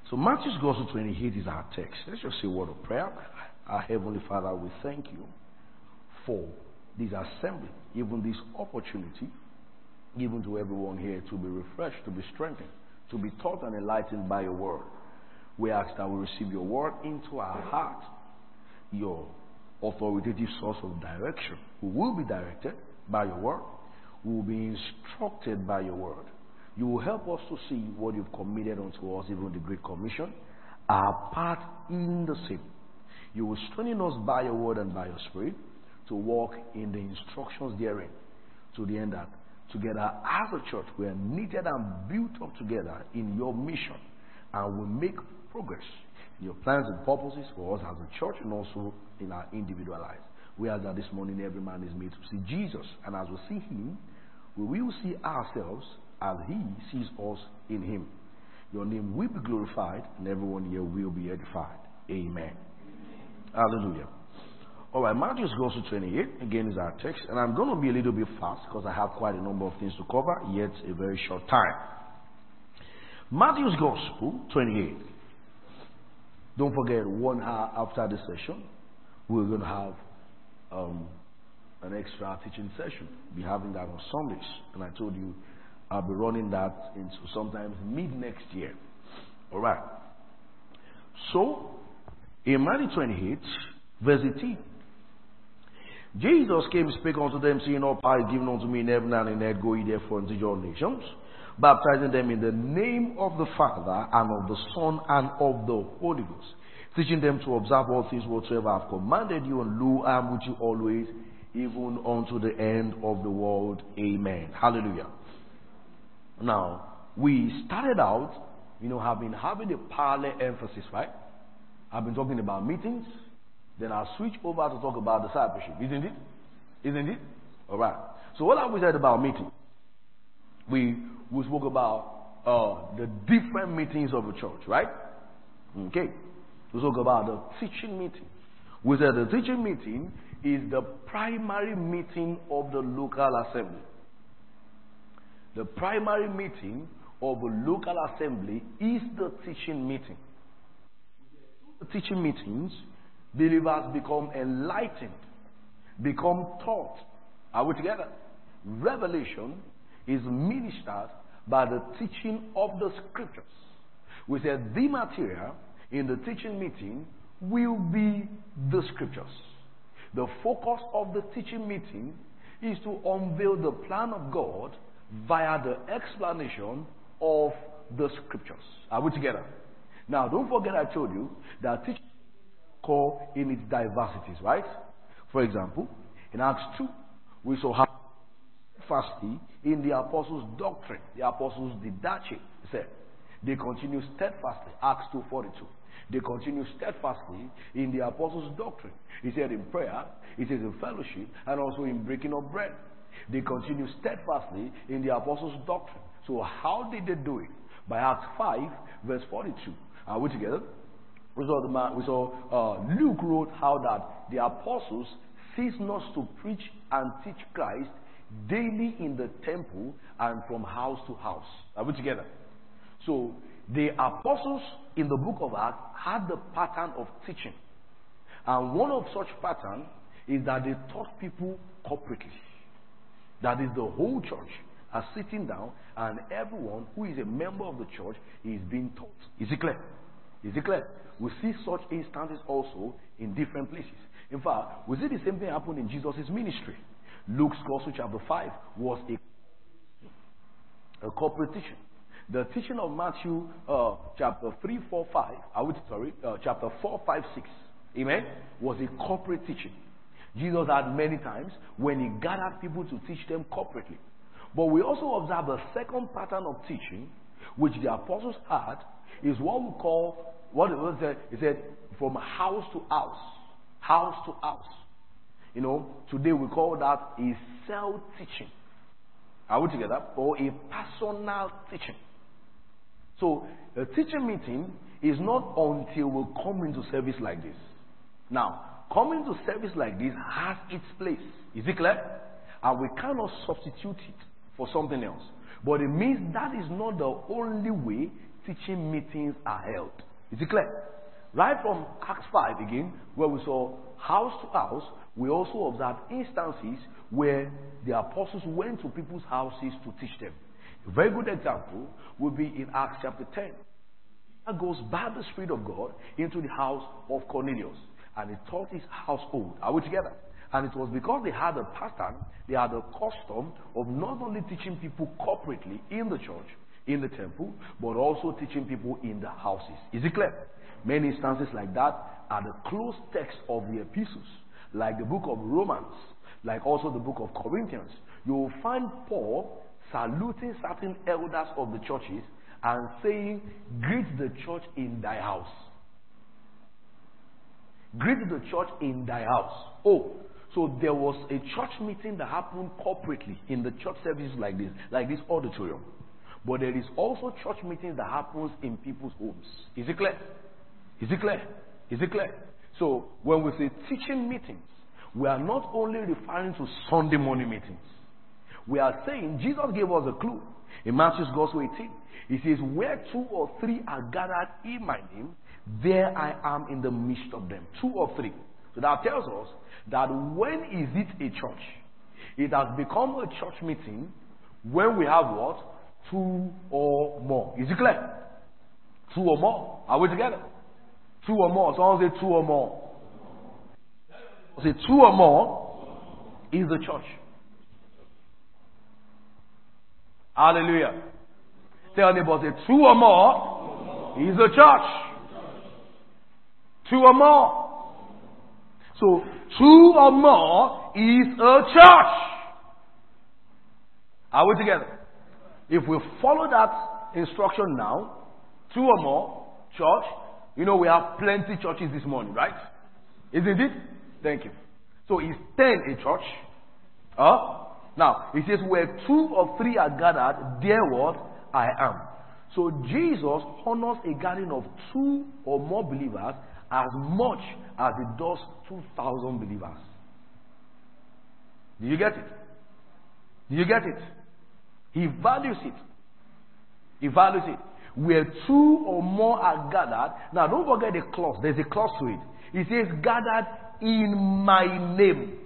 So Matthew's Gospel 28 is our text. Let's just say a word of prayer. Our Heavenly Father, we thank you for this assembly, even this opportunity, given to everyone here to be refreshed, to be strengthened, to be taught and enlightened by your word. We ask that we receive your word into our heart, your authoritative source of direction. We will be directed by your word. We will be instructed by your word. You will help us to see what you've committed unto us, even the Great Commission, our part in the same. You will strengthen us by your word and by your spirit to walk in the instructions therein, to the end that together as a church we are knitted and built up together in your mission, and will make progress in your plans and purposes for us as a church and also in our individual lives. We ask that this morning every man is made to see Jesus, and as we see him, we will see ourselves as he sees us in him. Your name will be glorified, and everyone here will be edified. Amen. Hallelujah. All right, Matthew's Gospel 28, again, is our text, and I'm going to be a little bit fast because I have quite a number of things to cover, yet a very short time. Matthew's Gospel 28. Don't forget, 1 hour after this session, we're going to have an extra teaching session. We'll be having that on Sundays, and I told you I'll be running that into sometimes mid next year. All right. So, in Matthew 28, verse 18, Jesus came and spake unto them, saying, all power is given unto me in heaven and in earth. Go ye therefore and teach all nations, baptizing them in the name of the Father and of the Son and of the Holy Ghost, teaching them to observe all things whatsoever I have commanded you, and lo, I am with you always, even unto the end of the world. Amen. Hallelujah. Now, we started out, have been having a parallel emphasis, right? I've been talking about meetings. Then I'll switch over to talk about discipleship. Isn't it? Isn't it? All right. So what have we said about meeting? We spoke about the different meetings of a church, right? Okay. We spoke about the teaching meeting. We said the teaching meeting is the primary meeting of the local assembly. The primary meeting of a local assembly is the teaching meeting. The teaching meetings, believers become enlightened, become taught. Are we together? Revelation is ministered by the teaching of the scriptures. We said the material in the teaching meeting will be the scriptures. The focus of the teaching meeting is to unveil the plan of God via the explanation of the scriptures. Are we together? Now, don't forget I told you that teaching core in its diversities, right? For example, in Acts 2, we saw how steadfastly in the apostles' doctrine. The apostles did that. He said they continue steadfastly. Acts 2:42. They continue steadfastly in the apostles' doctrine. He said in prayer, he says in fellowship, and also in breaking of bread. They continue steadfastly in the apostles' doctrine. So how did they do it? By Acts 5, verse 42. Are we together? We saw Luke wrote how that the apostles ceased not to preach and teach Christ daily in the temple and from house to house. Are we together? So the apostles in the book of Acts had the pattern of teaching. And one of such pattern is that they taught people corporately. That is, the whole church are sitting down and everyone who is a member of the church is being taught. Is it clear? Is it clear? We see such instances also in different places. In fact, we see the same thing happen in Jesus' ministry. Luke's Gospel chapter 5 was a corporate teaching. The teaching of Matthew chapter 3, 4, 5, chapter 4, 5, 6, amen, was a corporate teaching. Jesus had many times when he gathered people to teach them corporately. But we also observe a second pattern of teaching which the apostles had is what we call, what it was said, it said from house to house. House to house. Today we call that a cell teaching. Are we together? Or a personal teaching. So a teaching meeting is not until we come into service like this. Now, coming to service like this has its place. Is it clear? And we cannot substitute it for something else. But it means that is not the only way teaching meetings are held. Is it clear? Right from Acts 5 again, where we saw house to house, we also observed instances where the apostles went to people's houses to teach them. A very good example would be in Acts chapter 10. That goes by the Spirit of God into the house of Cornelius, and he taught his household. Are we together? And it was because they had a pattern, they had a custom of not only teaching people corporately in the church, in the temple, but also teaching people in the houses. Is it clear? Many instances like that are the close text of the epistles, like the book of Romans, like also the book of Corinthians. You will find Paul saluting certain elders of the churches and saying, greet the church in thy house. Greet the church in thy house. Oh, so there was a church meeting that happened corporately in the church services like this auditorium. But there is also church meetings that happens in people's homes. Is it clear? Is it clear? Is it clear? So when we say teaching meetings, we are not only referring to Sunday morning meetings. We are saying, Jesus gave us a clue in Matthew's Gospel 18. He says, where 2 or 3 are gathered in my name, there I am in the midst of them. 2 or 3. So that tells us that when is it a church? It has become a church meeting when we have what? 2 or more. Is it clear? 2 or more. Are we together? 2 or more. Someone say 2 or more. Say 2 or more is the church. Hallelujah. Tell neighbor, say 2 or more is the church. 2 or more. So 2 or more is a church. Are we together? If we follow that instruction now, 2 or more, church, you know we have plenty churches this morning, right? Isn't it? Thank you. So is 10 a church? Now, it says where 2 or 3 are gathered, there what? I am. So Jesus honors a gathering of 2 or more believers as much as it does 2,000 believers. Do you get it? Do you get it? He values it. He values it. Where 2 or more are gathered. Now don't forget the clause. There's a clause to it. It says gathered in my name.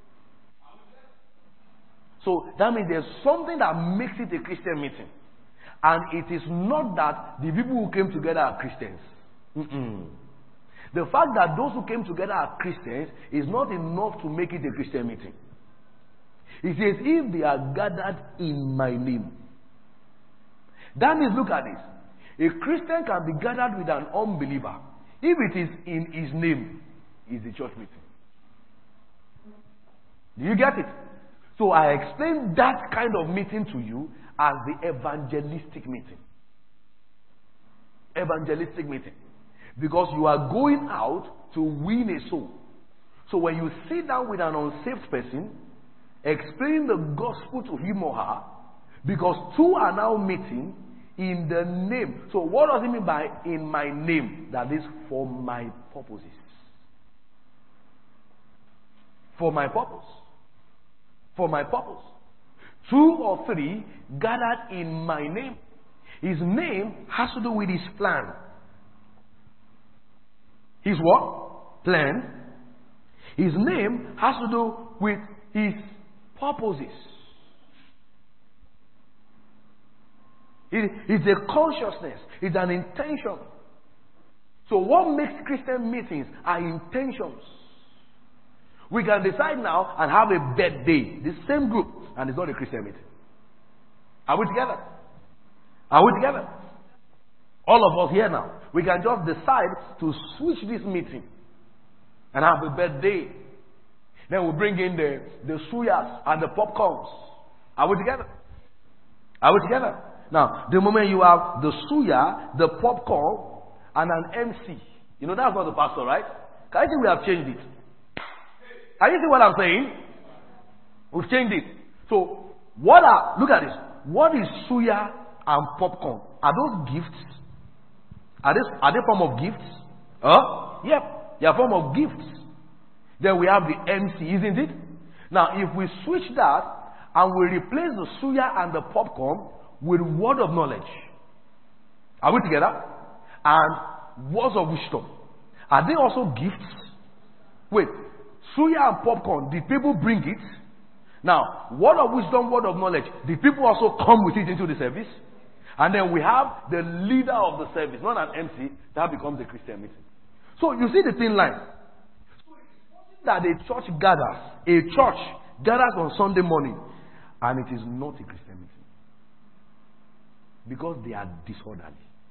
So that means there's something that makes it a Christian meeting. And it is not that the people who came together are Christians. The fact that those who came together are Christians is not enough to make it a Christian meeting. It says, if they are gathered in my name. That means, look at this. A Christian can be gathered with an unbeliever. If it is in his name, it's a church meeting. Do you get it? So I explained that kind of meeting to you as the evangelistic meeting. Evangelistic meeting. Because you are going out to win a soul. So when you sit down with an unsaved person, explain the gospel to him or her, because 2 are now meeting in the name. So what does it mean by in my name? That is for my purposes. For my purpose. For my purpose. 2 or 3 gathered in my name. His name has to do with his plan. His what? Plan. His name has to do with his purposes. It's a consciousness. It's an intention. So what makes Christian meetings are intentions. We can decide now and have a birthday. The same group. And it's not a Christian meeting. Are we together? Are we together? All of us here now. We can just decide to switch this meeting and have a birthday. Then we bring in the suyas and the popcorns. Are we together? Are we together? Now, the moment you have the suya, the popcorn, and an MC, you know that's not the pastor, right? Can you see we have changed it? Can you see what I'm saying? We've changed it. So, look at this. What is suya and popcorn? Are those gifts? Are they form of gifts? Yep. They are form of gifts. Then we have the MC, isn't it? Now, if we switch that and we replace the suya and the popcorn with word of knowledge, Are we together? And words of wisdom. Are they also gifts? Wait, suya and popcorn, did people bring it? Now, word of wisdom, word of knowledge, did people also come with it into the service? And then we have the leader of the service, not an MC, that becomes a Christian meeting. So you see the thin line. That a church gathers on Sunday morning, and it is not a Christian meeting. Because they are disorderly.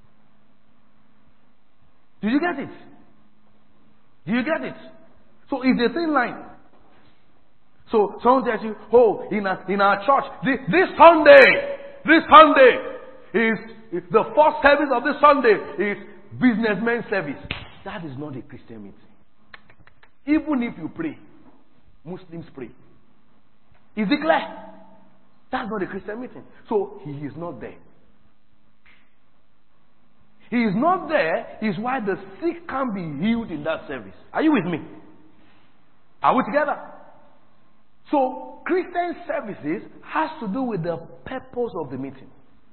Did you get it? Do you get it? So it's a thin line. So someone tells you, oh, in our church, this Sunday is the first service of this Sunday is businessman service. That is not a Christian meeting. Even if you pray, Muslims pray. Is it clear? That's not a Christian meeting. So he is not there. He is not there is why the sick can be healed in that service. Are you with me? Are we together? So Christian services has to do with the purpose of the meeting.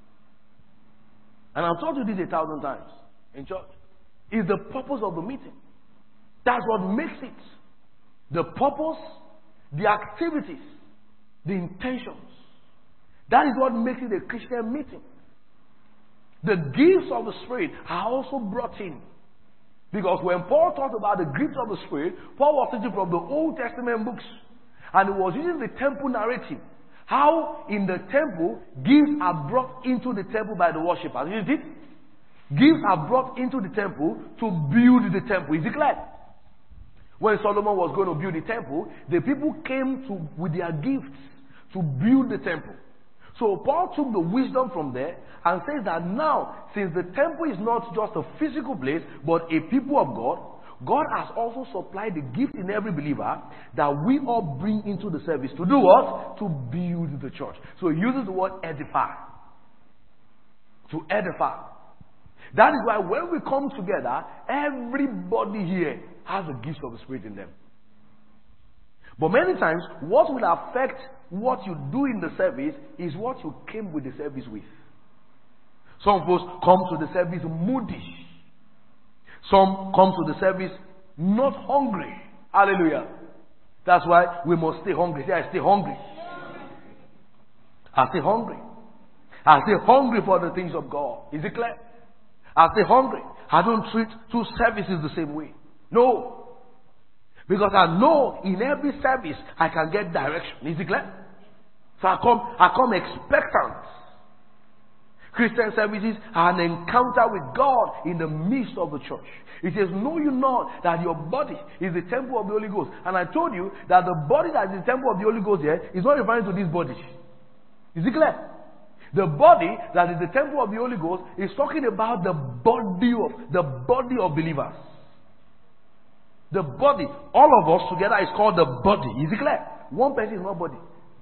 And I've told you this 1,000 times in church. Is the purpose of the meeting. That's what makes it. The purpose, the activities, the intentions. That is what makes it a Christian meeting. The gifts of the Spirit are also brought in. Because when Paul talked about the gifts of the Spirit, Paul was teaching from the Old Testament books. And he was using the temple narrative. How in the temple, gifts are brought into the temple by the worshippers. You see it? Gifts are brought into the temple to build the temple. Is it clear? When Solomon was going to build the temple, the people came with their gifts to build the temple. So Paul took the wisdom from there and says that now, since the temple is not just a physical place, but a people of God, God has also supplied the gift in every believer that we all bring into the service. To do what? To build the church. So he uses the word edify. To edify. That is why when we come together, everybody here has the gifts of the Spirit in them. But many times, what will affect what you do in the service is what you came with the service with. Some folks come to the service moody. Some come to the service not hungry. Hallelujah. That's why we must stay hungry. Say, I stay hungry. I stay hungry. I stay hungry for the things of God. Is it clear? I stay hungry. I don't treat two services the same way. No. Because I know in every service I can get direction. Is it clear? So I come expectant. Christian services are an encounter with God in the midst of the church. It says, know you not that your body is the temple of the Holy Ghost. And I told you that the body that is the temple of the Holy Ghost here is not referring to this body. Is it clear? The body that is the temple of the Holy Ghost is talking about the body of believers. The body, all of us together is called the body. Is it clear? One person is not body.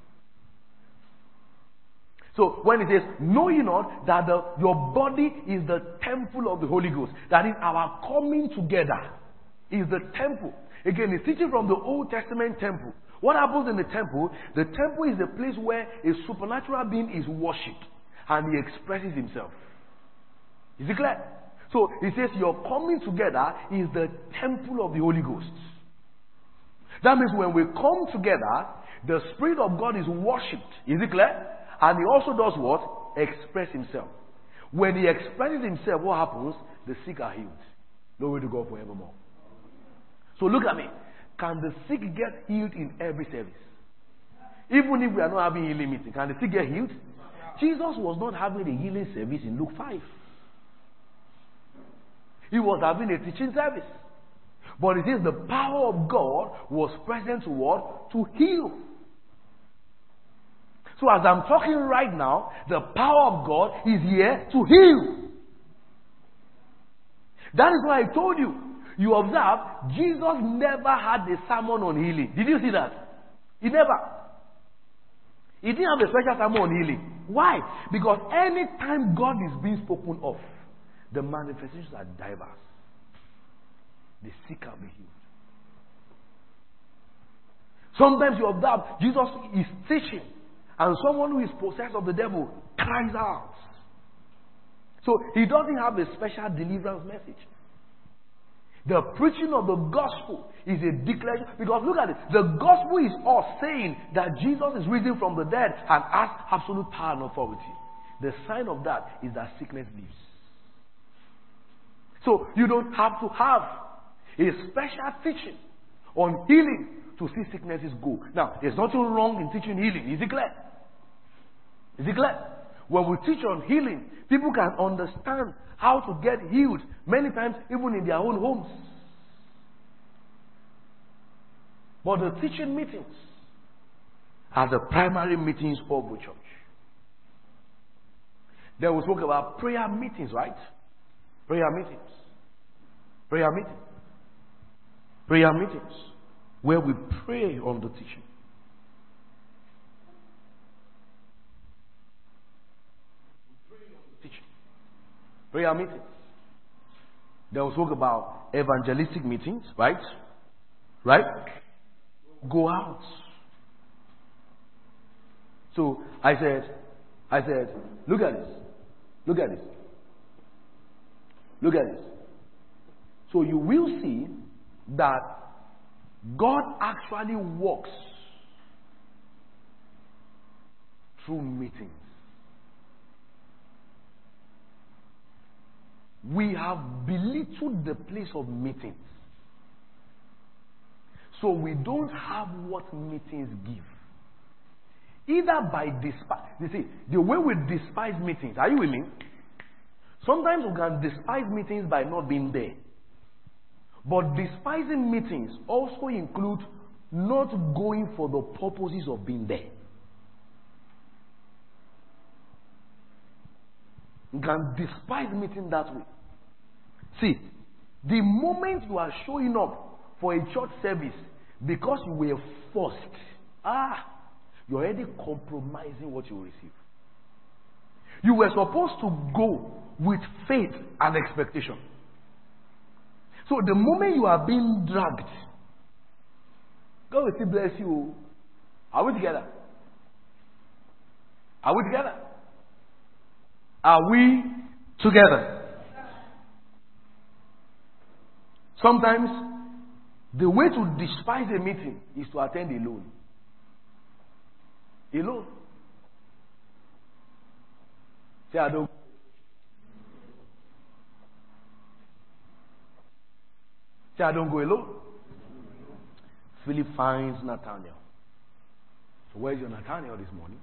So when it says, know ye not that your body is the temple of the Holy Ghost. That is, our coming together is the temple. Again, it's teaching from the Old Testament temple. What happens in the temple? The temple is the place where a supernatural being is worshipped and he expresses himself. Is it clear? So it says your coming together is the temple of the Holy Ghost. That means when we come together, the Spirit of God is worshipped. Is it clear? And he also does what? Express himself. When he expresses himself, what happens? The sick are healed. Glory to God forevermore. So look at me. Can the sick get healed in every service? Even if we are not having healing meeting, can the sick get healed? Jesus was not having a healing service in Luke 5. He was having a teaching service. But it says the power of God was present to what? To heal. So as I'm talking right now, the power of God is here to heal. That is why I told you. You observe, Jesus never had a sermon on healing. Did you see that? He never. He didn't have a special sermon on healing. Why? Because any time God is being spoken of, the manifestations are diverse. The sick can be healed. Sometimes you observe, Jesus is teaching, and someone who is possessed of the devil cries out. So he doesn't have a special deliverance message. The preaching of the gospel is a declaration. Because look at it. The gospel is us saying that Jesus is risen from the dead and has absolute power and authority. The sign of that is that sickness leaves. So you don't have to have a special teaching on healing to see sicknesses go. Now, there's nothing wrong in teaching healing. Is it clear? Is it clear? When we teach on healing, people can understand how to get healed many times even in their own homes. But the teaching meetings are the primary meetings of the church. Then we spoke about prayer meetings, right? Prayer meetings. Prayer meetings. Prayer meetings where we pray on the teaching. Prayer meetings. Then we spoke about evangelistic meetings, right? Right? Go out. So I said, look at this. Look at this. Look at this. So you will see that God actually works through meetings. We have belittled the place of meetings. So we don't have what meetings give. Either by despise. You see, the way we despise meetings, are you with me? Sometimes we can despise meetings by not being there. But despising meetings also include not going for the purposes of being there. You can despise meeting that way. See, the moment you are showing up for a church service because you were forced, you're already compromising what you receive. You were supposed to go with faith and expectation. So the moment you are being dragged, God will still bless you. Are we together? Are we together? Are we together? Sometimes the way to despise a meeting is to attend alone. Alone. Say, I don't. Say, I don't go alone. Philip finds Nathanael. So where's your Nathanael this morning?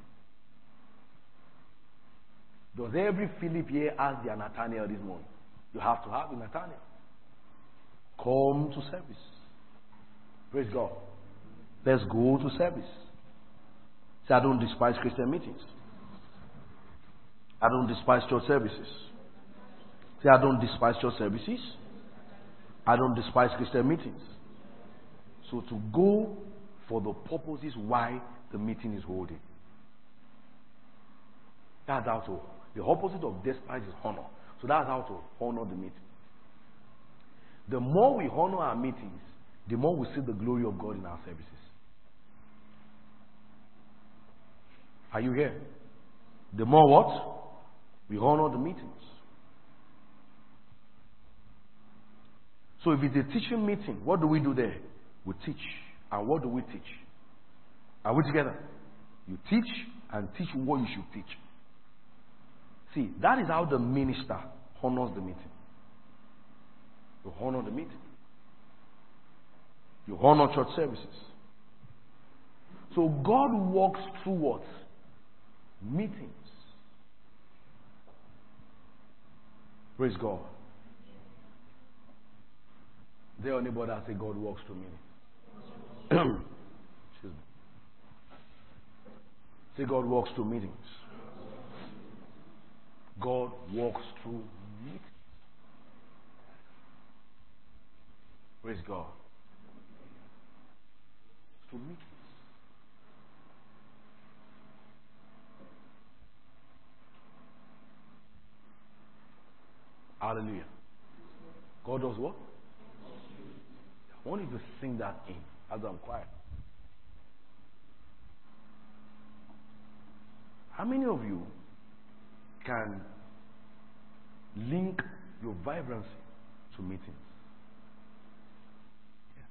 Does every Philip here ask their Nathanael this morning? You have to have a Nathanael. Come to service. Praise God. Let's go to service. Say, I don't despise Christian meetings. I don't despise church services. Say, I don't despise church services. I don't despise Christian meetings. So to go for the purposes why the meeting is holding. That's how to. The opposite of despise is honor. So that's how to honor the meeting. The more we honor our meetings, the more we see the glory of God in our services. Are you here? The more what? We honor the meetings. So if it's a teaching meeting, what do we do there? We teach. And what do we teach? Are we together? You teach and teach what you should teach. See, that is how the minister honors the meeting. You honor the meeting. You honor church services. So God works through what? Meetings. Praise God. Is there anybody that say God works through meetings? Excuse me. Say God works through meetings. God walks through meetings. Praise God. Through meetings. Hallelujah. God does what? I want you to sing that in as I'm quiet. How many of you can Link your vibrancy to meetings. Yeah.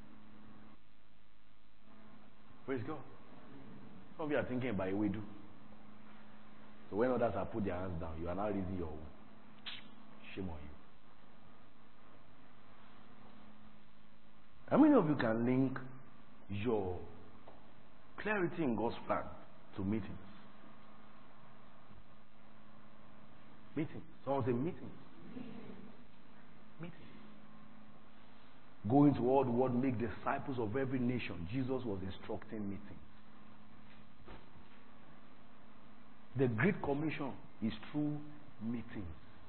Praise God. Some of you are thinking about it, we do. So when others have put their hands down, you are now raising your own. Shame on you. How many of you can link your clarity in God's plan to meetings? Meetings. Someone say meetings. Meetings. Go into all the world, make disciples of every nation. Jesus was instructing meetings. The Great Commission is through meetings.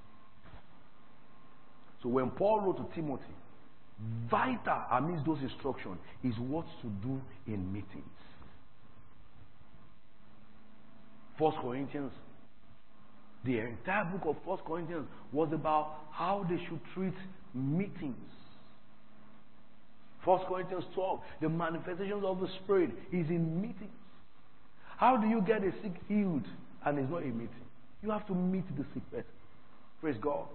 So when Paul wrote to Timothy, vital amidst those instructions is what to do in meetings. 1 Corinthians, the entire book of 1 Corinthians was about how they should treat meetings. 1 Corinthians 12, the manifestations of the Spirit is in meetings. How do you get a sick healed and it's not a meeting? You have to meet the sick person. Praise God.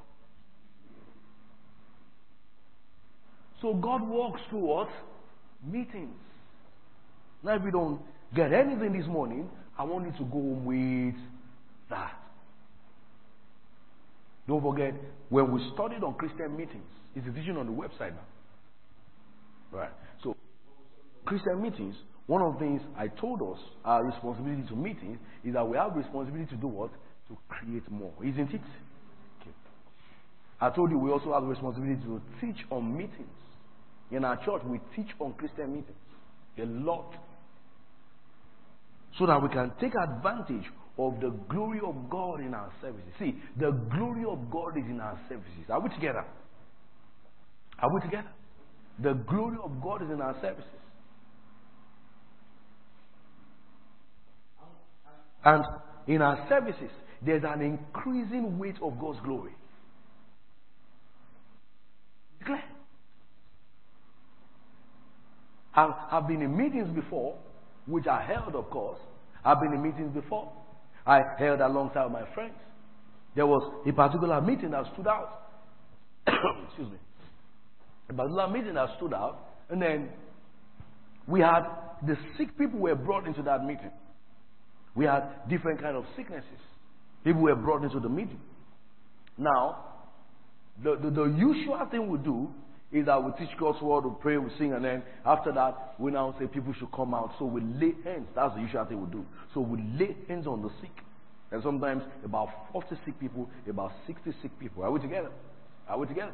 So God walks through what? Meetings. Now if you don't get anything this morning, I want you to go home with that. Don't forget, when we studied on Christian meetings, it's a teaching on the website now. Right. So, Christian meetings, one of the things I told us, our responsibility to meetings, is that we have responsibility to do what? To create more. Isn't it? Okay. I told you we also have the responsibility to teach on meetings. In our church, we teach on Christian meetings. A lot. So that we can take advantage of the glory of God in our services. See, the glory of God is in our services. Are we together? Are we together? The glory of God is in our services. And in our services, there's an increasing weight of God's glory. It's clear. I've been in meetings before, which I held, of course. I've been in meetings before. I held alongside my friends. There was a particular meeting that stood out. Excuse me. A particular meeting that stood out, and then we had the sick people were brought into that meeting. We had different kind of sicknesses. People were brought into the meeting. Now, the usual thing we do is that we teach God's word, we pray, we sing, and then after that, we now say people should come out. So we lay hands. That's the usual thing we do. So we lay hands on the sick. And sometimes about 40 sick people, about 60 sick people. Are we together? Are we together?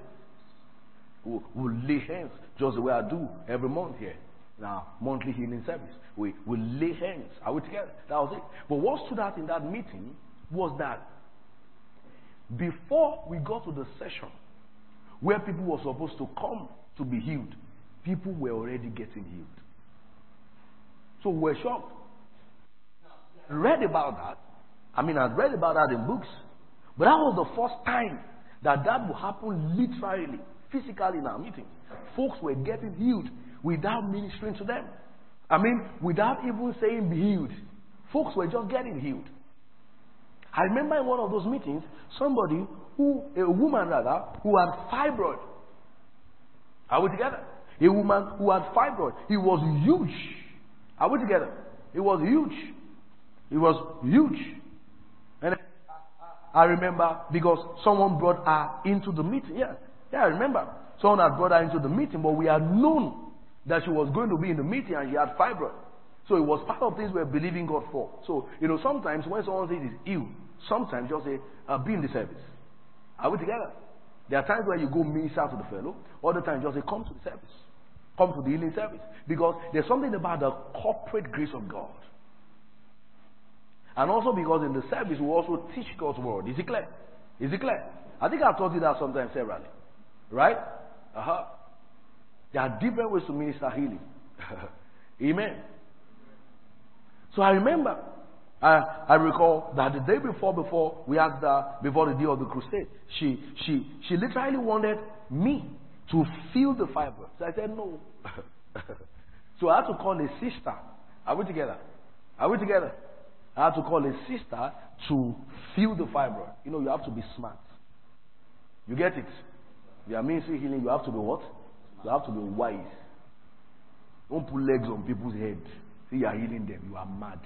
We'll lay hands just the way I do every month here. Now, monthly healing service. We lay hands. Are we together? That was it. But what stood out in that meeting was that before we got to the session where people were supposed to come to be healed, people were already getting healed. So we're shocked. Read about that. I'd read about that in books. But that was the first time that would happen literally, physically in our meetings. Folks were getting healed without ministering to them. Without even saying be healed. Folks were just getting healed. I remember in one of those meetings, a woman who had fibroid. Are we together? A woman who had fibroid. It was huge. Are we together? It was huge. It was huge. And I remember because someone brought her into the meeting. Yeah, I remember. Someone had brought her into the meeting, but we had known that she was going to be in the meeting and she had fibroid. So it was part of things we were believing God for. So, sometimes when someone says it's ill, sometimes just say, be in the service. Are we together? There are times where you go minister to the fellow. Other times just say, come to the service. Come to the healing service. Because there's something about the corporate grace of God. And also because in the service we also teach God's word. Is it clear? Is it clear? I think I've taught you that sometimes severally. Right? There are different ways to minister healing. Amen. So I remember, I recall that the day before we asked her, before the day of the crusade, she literally wanted me to feel the fibroid. So I said no. So I had to call a sister. Are we together? Are we together? I had to call a sister to feel the fibroid. You have to be smart. You get it? You are ministry healing, you have to be what? You have to be wise. Don't put legs on people's heads. See, you are healing them. You are mad.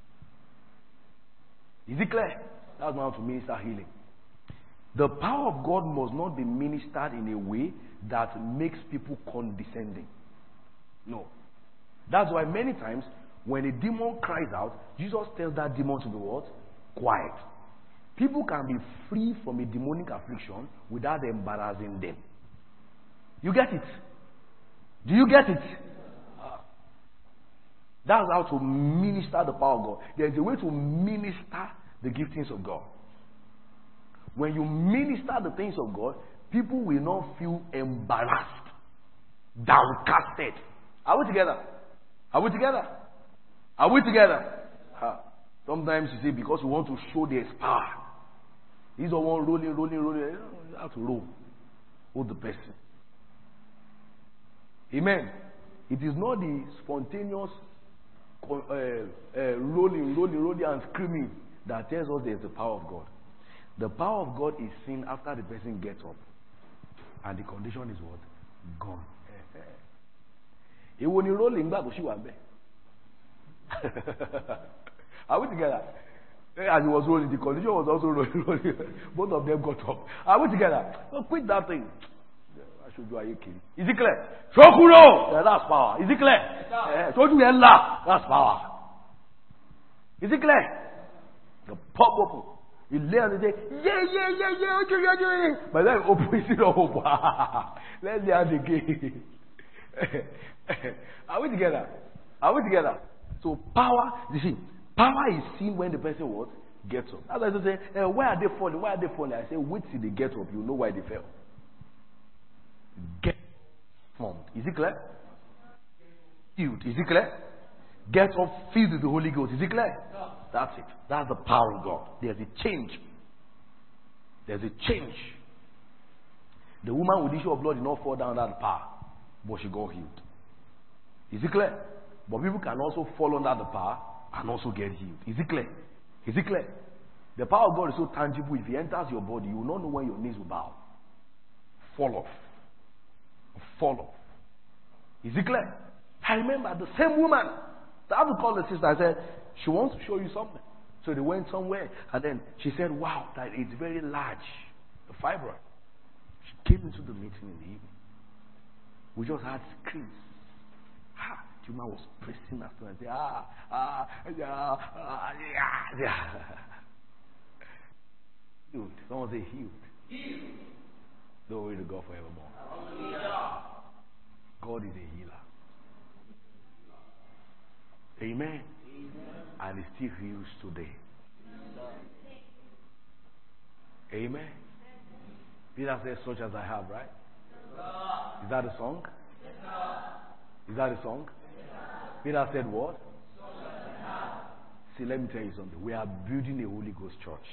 Is it clear? That's how to minister healing. The power of God must not be ministered in a way that makes people condescending. No. That's why many times when a demon cries out, Jesus tells that demon to be what? Quiet. People can be free from a demonic affliction without embarrassing them. You get it? Do you get it? That's how to minister the power of God. There is a way to minister the giftings of God. When you minister the things of God, people will not feel embarrassed, downcasted. Are we together? Are we together? Are we together? Sometimes you see, because we want to show there's power. He's the one rolling. You have to roll. Hold the person. Amen. It is not the spontaneous rolling and screaming that tells us there's the power of God. The power of God is seen after the person gets up. And the condition is what? Gone. He won't rolling back, she was there. Are we together? As he was rolling, the condition was also rolling. Both of them got up. Are we together? So quit that thing. I should do a kidding. Is it clear? Shokuro! That's power. Is it clear? That's power. Is it clear? The pop open. You lay on the day, yeah. But then open it up. Let's lay on the game. Are we together? Are we together? So power, you see, power is seen when the person what? Gets up. As I say, why are they falling? Why are they falling? I say, wait till they get up. You know why they fell. Get formed. Is it clear? Filled. Is it clear? Get up, filled with the Holy Ghost. Is it clear? That's it. That's the power of God. There's a change. There's a change. The woman with issue of blood did not fall down that power, but she got healed. Is it clear? But people can also fall under the power and also get healed. Is it clear? Is it clear? The power of God is so tangible. If it enters your body, you will not know when your knees will bow. Fall off. Fall off. Is it clear? I remember the same woman. I had to call the sister. I said, she wants to show you something. So they went somewhere. And then she said, wow, that it's very large. The fibroid. She came into the meeting in the evening. We just had screams. The woman was pressing after and said, Healed. Someone say healed. Healed. Glory to God forevermore. God is a healer. Amen. And he still heals today. Amen. Peter says, such as I have, right? Is that a song? Is that a song? Peter said what? See, let me tell you something. We are building a Holy Ghost church.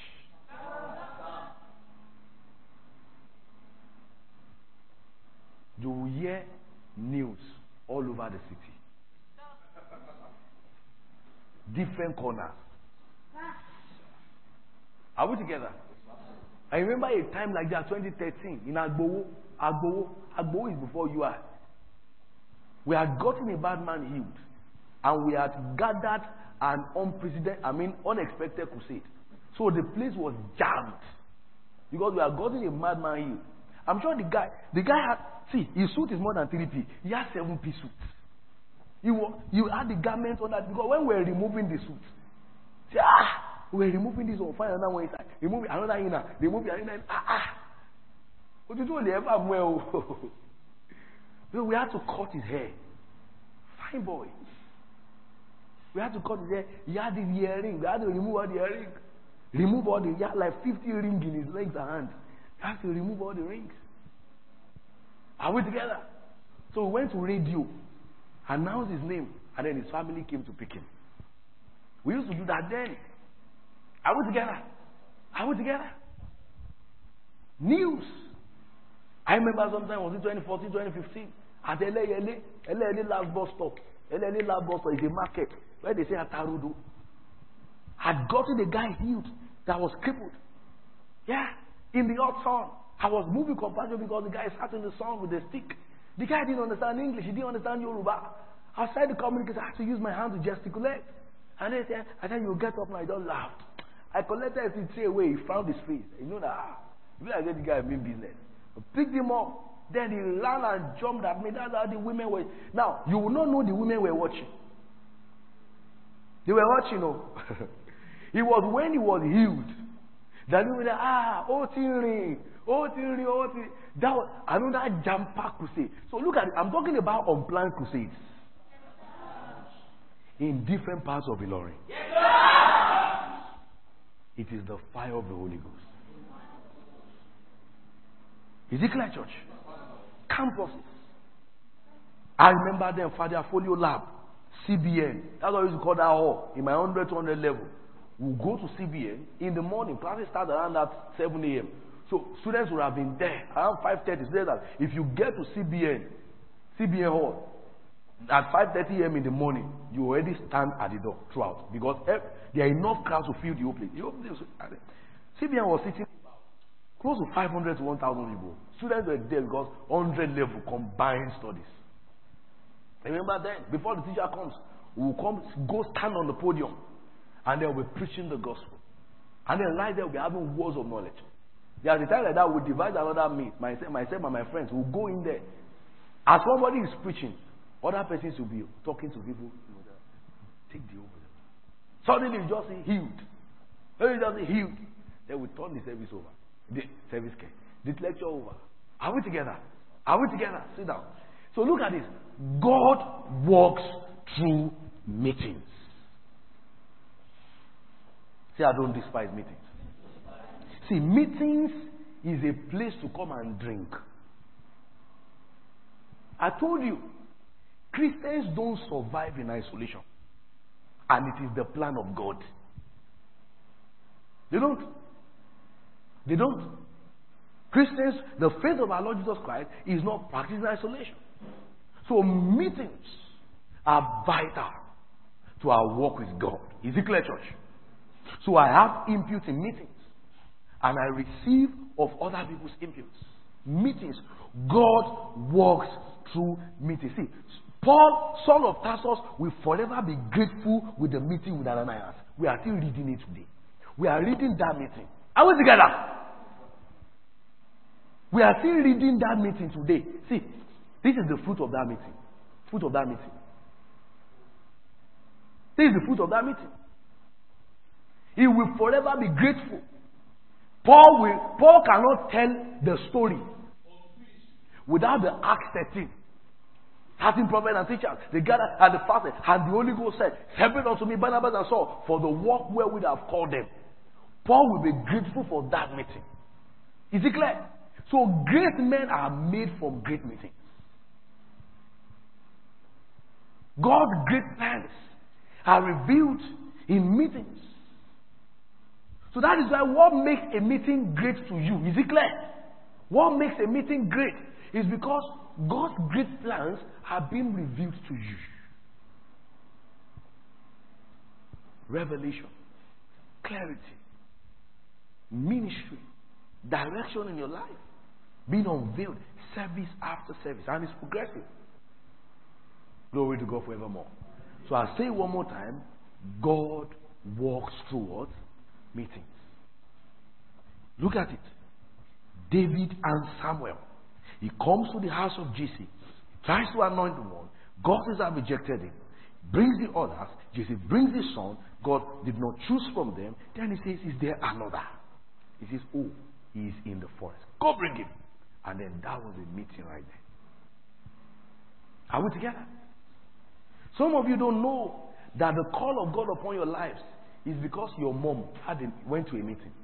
You will hear news all over the city. Different corners. Are we together? I remember a time like that, 2013, in Agbowo. Agbowo is before you are. We had gotten a bad man healed. And we had gathered an unexpected crusade. So the place was jammed. Because we had gotten a madman healed. I'm sure the guy had, see, his suit is more than 3P. He has 7P suits. You had the garment on that, because when we were removing the suit, say, we were removing this one, find another one inside, remove another inner, remove the inner, What you do only ever well? So we had to cut his hair. Fine boy. We had to cut his hair. He had his earring. We had to remove all the earring. Remove all the, he had like 50 rings in his legs and hands. We had to remove all the rings. Are we together? So we went to radio, announced his name, and then his family came to pick him. We used to do that then. Are we together? Are we together? News. I remember sometime, was it 2014, 2015, at LA last bus stop. LA last bus stop is a market where they say Atarudo. Had gotten a guy healed that was crippled. Yeah, in the hot sun. I was moving compassion because the guy sat in the sun with a stick. The guy didn't understand English. He didn't understand Yoruba. I tried to communicate. I had to use my hand to gesticulate. And they said, I said, you get up now. He just laughed. I collected his straight away. He frowned his face. You know that, I get the guy mean business. I picked him up. Then he ran and jumped at me. That's how the women were. Now, you will not know the women were watching. They were watching, no. It was when he was healed that we were like, that was another jam-packed crusade. So look at it. I'm talking about unplanned crusades in different parts of Ilorin. It is the fire of the Holy Ghost. Is it clear, church? Campuses. I remember them, Father Folio Lab, CBN. That's what I used to call that hall in my 100 to 100 level. We'll go to CBN in the morning. Classes start around at 7 a.m. So students would have been there around 5:30. So that if you get to CBN hall at 5:30 a.m. in the morning, you already stand at the door throughout because there are enough crowds to fill the opening. CBN was sitting close to 500 to 1,000 people. Students were there because 100 level combined studies. Remember then, before the teacher comes, we will go stand on the podium and they will be preaching the gospel. And then right there, we'll be having words of knowledge. There are times like that, we'll divide another meet. Myself and my friends will go in there. As somebody is preaching, other persons will be talking to people. Take the over. Suddenly you just see healed. When you just see healed, then we turn the service over. The service care. This lecture over. Are we together? Are we together? Sit down. So look at this. God walks through meetings. See, I don't despise meetings. See, meetings is a place to come and drink. I told you, Christians don't survive in isolation. And it is the plan of God. They don't. They don't. Christians, the faith of our Lord Jesus Christ is not practiced in isolation. So meetings are vital to our walk with God. Is it clear, church? So I have input in meetings. And I receive of other people's inputs. Meetings. God walks through meetings. See, Saul of Tarsus will forever be grateful with the meeting with Ananias. We are still reading it today. We are reading that meeting. Are we together? We are still reading that meeting today. See, this is the fruit of that meeting. Fruit of that meeting. This is the fruit of that meeting. He will forever be grateful. Paul cannot tell the story without the Acts 13. 13 prophets and teachers. They gathered at the fasted, and the Holy Ghost said, "Separate unto me Barnabas and Saul for the work wherewith I have called them." Paul will be grateful for that meeting. Is it clear? So great men are made from great meetings. God's great plans are revealed in meetings. So that is why what makes a meeting great to you, is it clear? What makes a meeting great is because God's great plans are being revealed to you. Revelation, clarity, ministry, direction in your life, being unveiled, service after service, and it's progressive. Glory to God forevermore. So I'll say one more time, God walks through what? Meetings. Look at it. David and Samuel. He comes to the house of Jesse, tries to anoint the one. God says, "I rejected him." Brings the others. Jesse brings his son. God did not choose from them. Then he says, "Is there another?" He says, "Oh, he is in the forest. Go bring him." And then that was a meeting right there. Are we together? Some of you don't know that the call of God upon your lives is because your mom went to a meeting.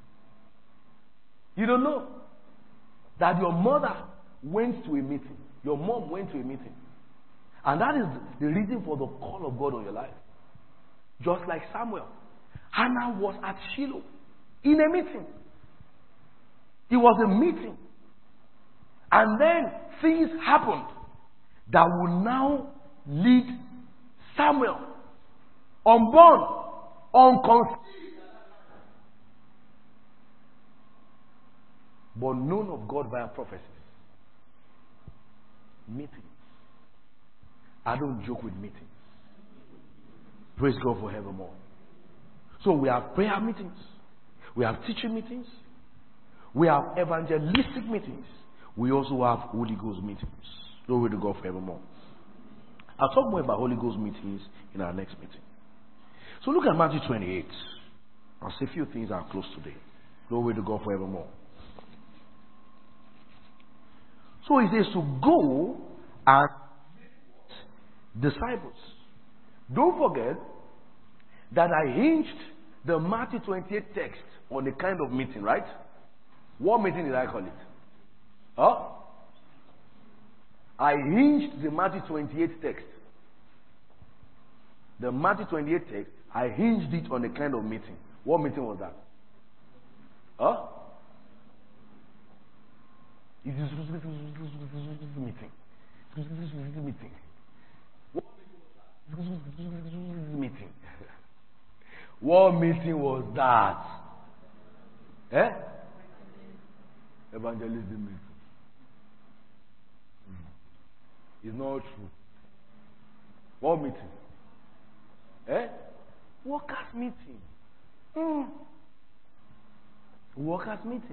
You don't know that your mother went to a meeting. Your mom went to a meeting. And that is the reason for the call of God on your life. Just like Samuel. Hannah was at Shiloh in a meeting. It was a meeting. And then things happened that will now lead Samuel, unborn, unconceived. but known of God via prophecies. Meetings. I don't joke with meetings. Praise God forevermore. So we have prayer meetings. We have teaching meetings. We have evangelistic meetings. We also have Holy Ghost meetings. Glory to God forevermore. I'll talk more about Holy Ghost meetings in our next meeting. So look at Matthew 28. I'll say a few things that are close today. Glory to God forevermore. So he says to go and disciples. Don't forget that I hinged the Matthew 28 text on a kind of meeting, right? What meeting did I call it? Huh? I hinged the Matthew 28 text. The Matthew 28 text, I hinged it on a kind of meeting. What meeting was that? Huh? Meeting. Meeting. Meeting. What meeting was that? Eh? Evangelism meeting. It's not true. What meeting? Eh? Workers meeting. Workers meeting.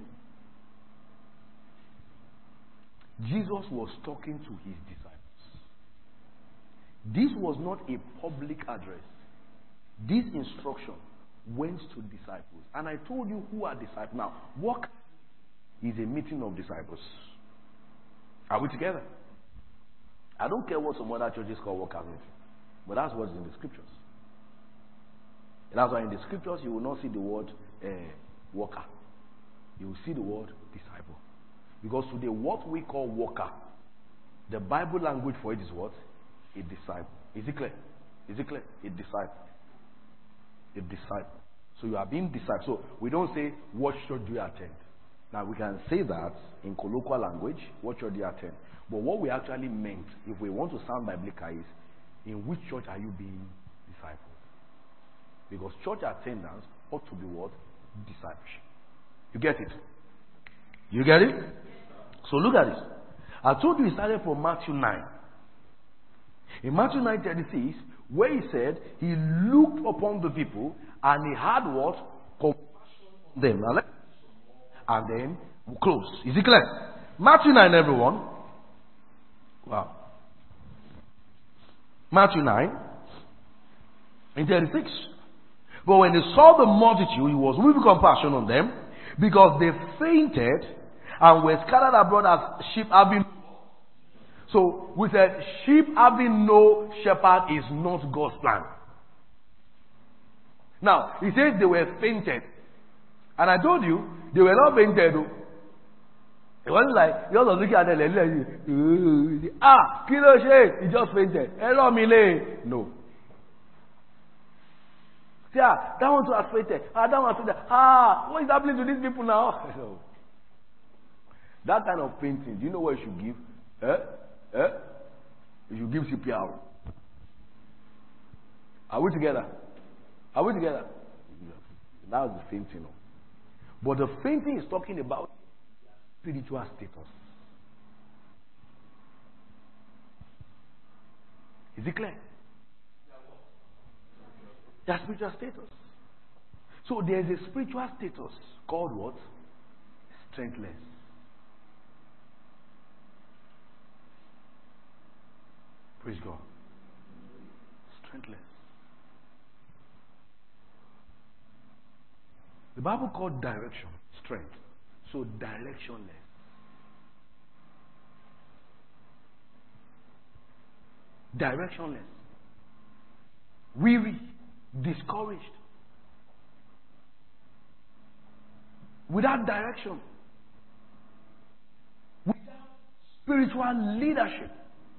Jesus was talking to his disciples. This was not a public address. This instruction went to disciples. And I told you who are disciples. Now, work is a meeting of disciples. Are we together? I don't care what some other churches call workers meeting. But that's what's in the scriptures. And that's why in the scriptures you will not see the word worker. You will see the word disciple. Because today what we call worker, the Bible language for it is what? A disciple. Is it clear? Is it clear? A disciple. A disciple. So you are being disciple. So we don't say, what church do you attend? Now we can say that in colloquial language, what church do you attend? But what we actually meant, if we want to sound biblical, is in which church are you being discipled? Because church attendance ought to be what? Discipleship. You get it? You get it? So look at this. I told you he started from Matthew 9. In Matthew 9:36, where he said he looked upon the people and he had what? Compassion on them. Now and then we'll close. Is it clear? Matthew 9, everyone. Wow. Matthew 9 in 36. But when he saw the multitude, he was moving compassion on them because they fainted and were scattered abroad as sheep having. So we said sheep having no shepherd is not God's plan. Now he says they were fainted, and I told you they were not fainted. It wasn't like you was looking at them like kilo she he just fainted. No. Yeah, that one too has fainted. That one has fainted. What is happening to these people now? No. That kind of fainting, do you know what you should give? You should give CPR. Are we together? Are we together? That's the fainting. But the fainting is talking about spiritual status. Is it clear? Their spiritual status. So there's a spiritual status called what? Strengthless. Praise God. Strengthless. The Bible called direction strength. So directionless. Directionless. Weary. Discouraged. Without direction. Without spiritual leadership.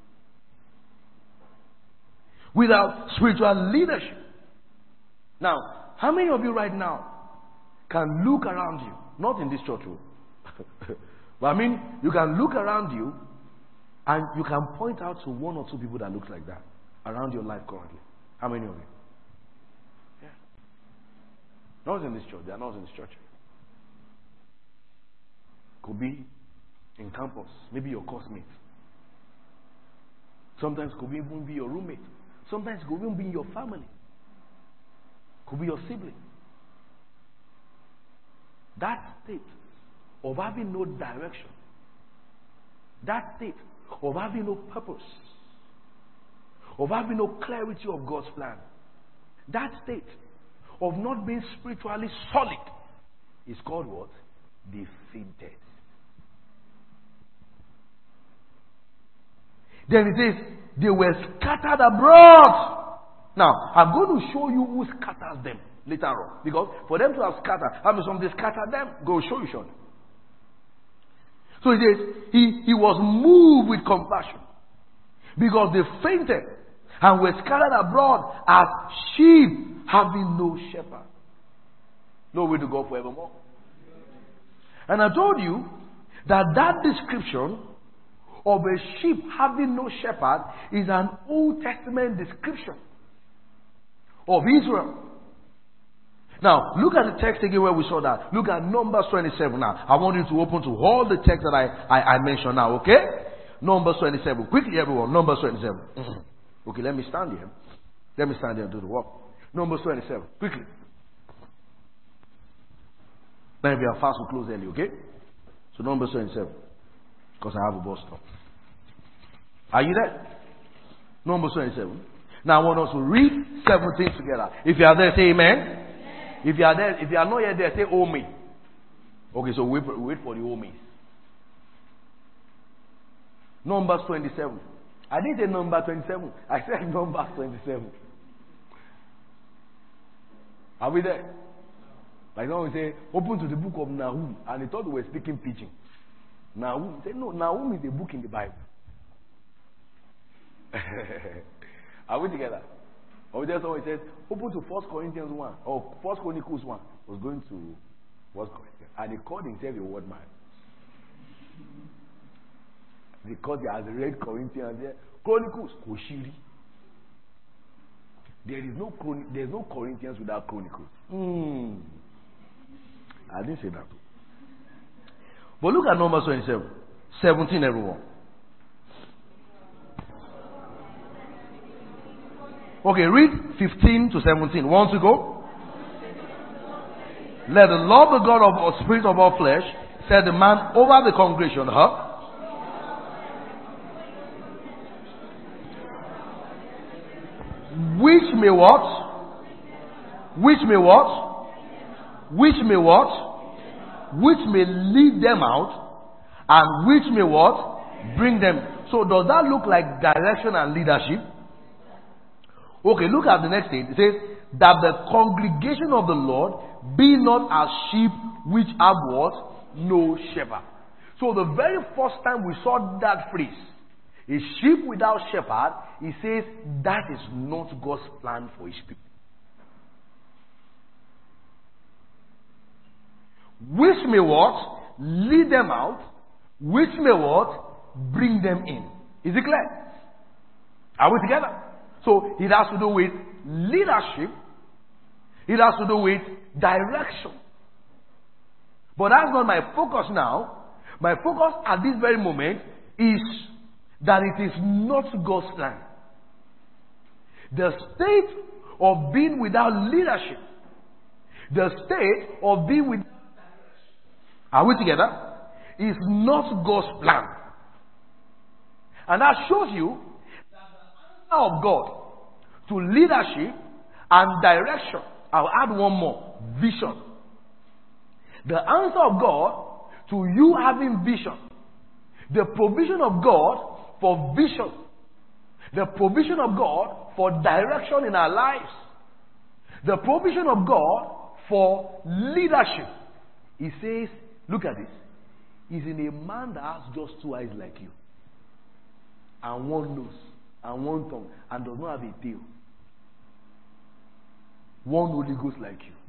Without spiritual leadership. Now, how many of you right now can look around you? Not in this church room. But I mean, you can look around you and you can point out to one or two people that look like that around your life currently. How many of you? Yeah. Not in this church. They are not in this church. Could be in campus, maybe your classmate. Sometimes could even be your roommate. Sometimes could even be your family. Could be your sibling. That state of having no direction, that state of having no purpose, of having no clarity of God's plan, that state of not being spiritually solid is called what? They fainted. Then it says, they were scattered abroad. Now, I'm going to show you who scatters them later on. Because for them to have scattered, I mean, somebody scattered them, go show you shortly. So it says, he was moved with compassion because they fainted and were scattered abroad as sheep having no shepherd. No way to go forevermore. And I told you that description of a sheep having no shepherd is an Old Testament description of Israel. Now, look at the text again where we saw that. Look at Numbers 27 now. I want you to open to all the text that I mentioned now, okay? Numbers 27. Quickly, everyone. Numbers 27. Okay, let me stand here. Let me stand here and do the work. Numbers 27. Quickly. Then if you are fast, we'll close early, okay? So Numbers 27. Because I have a bus stop. Are you there? Numbers 27. Now I want us to read 17 together. If you are there, say amen. If you are there, if you are not yet there, say oh me. Okay, so wait for the oh me. Numbers 27. I didn't say number 27. I said Numbers 27. Are we there? Like now we say, open to the book of Nahum, and they thought we were speaking pidgin. Nahum. Say no, Nahum is a book in the Bible. Are we together? Or just someone says, open to 1 Corinthians 1 or 1 Chronicles 1. Was going to 1 Corinthians. And he called himself a word man. Because he has read Corinthians there. Chronicles, Koshiri. There is no Corinthians without Chronicles. I didn't say that. But look at Numbers 27. 17, everyone. Okay, read 15 to 17. Want to go? Let the Lord, the God of spirit of all flesh, set the man over the congregation. Which may what? Which may what? Which may what? Which may lead them out, and which may what? Bring them. So does that look like direction and leadership? Okay, look at the next thing. It says, that the congregation of the Lord be not as sheep which have what? No shepherd. So the very first time we saw that phrase, a sheep without shepherd, he says that is not God's plan for his people. Which may what? Lead them out. Which may what? Bring them in. Is it clear? Are we together? So it has to do with leadership. It has to do with direction. But that's not my focus now. My focus at this very moment is that it is not God's plan. The state of being without leadership, the state of being without direction, are we together? Is not God's plan. And that shows you of God to leadership and direction. I'll add one more. Vision. The answer of God to you having vision. The provision of God for vision. The provision of God for direction in our lives. The provision of God for leadership. He says, look at this. He's in a man that has just two eyes like you. And one nose. And one tongue, and does not have a tail. One Holy Ghost like you.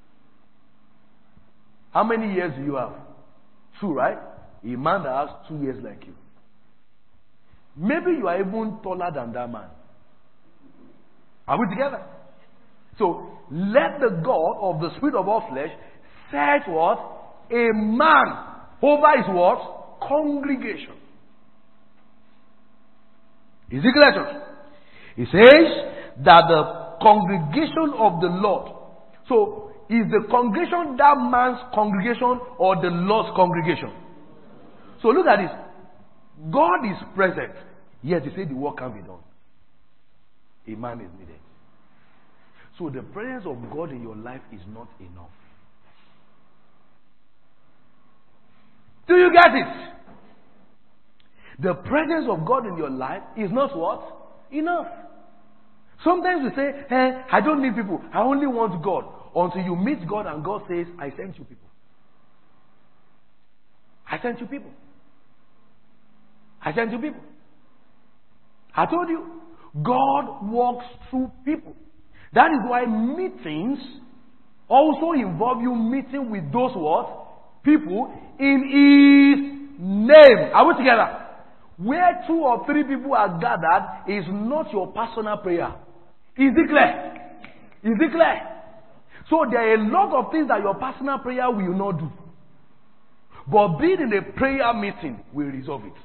How many years do you have? 2, right? A man that has 2 years like you. Maybe you are even taller than that man. Are we together? So, let the God of the spirit of all flesh set what? A man over his what? Congregation. Ezekiel, he says that the congregation of the Lord. So, is the congregation that man's congregation or the Lord's congregation? So look at this. God is present, yet he said the work can be done. A man is needed. So the presence of God in your life is not enough. Do you get it? The presence of God in your life is not what? Enough. Sometimes we say, hey, I don't need people. I only want God. Until you meet God and God says, I sent you people. I sent you people. I sent you people. I told you, God walks through people. That is why meetings also involve you meeting with those what? People in His name. Are we together? Where 2 or 3 people are gathered is not your personal prayer. Is it clear? Is it clear? So there are a lot of things that your personal prayer will not do. But being in a prayer meeting will resolve it.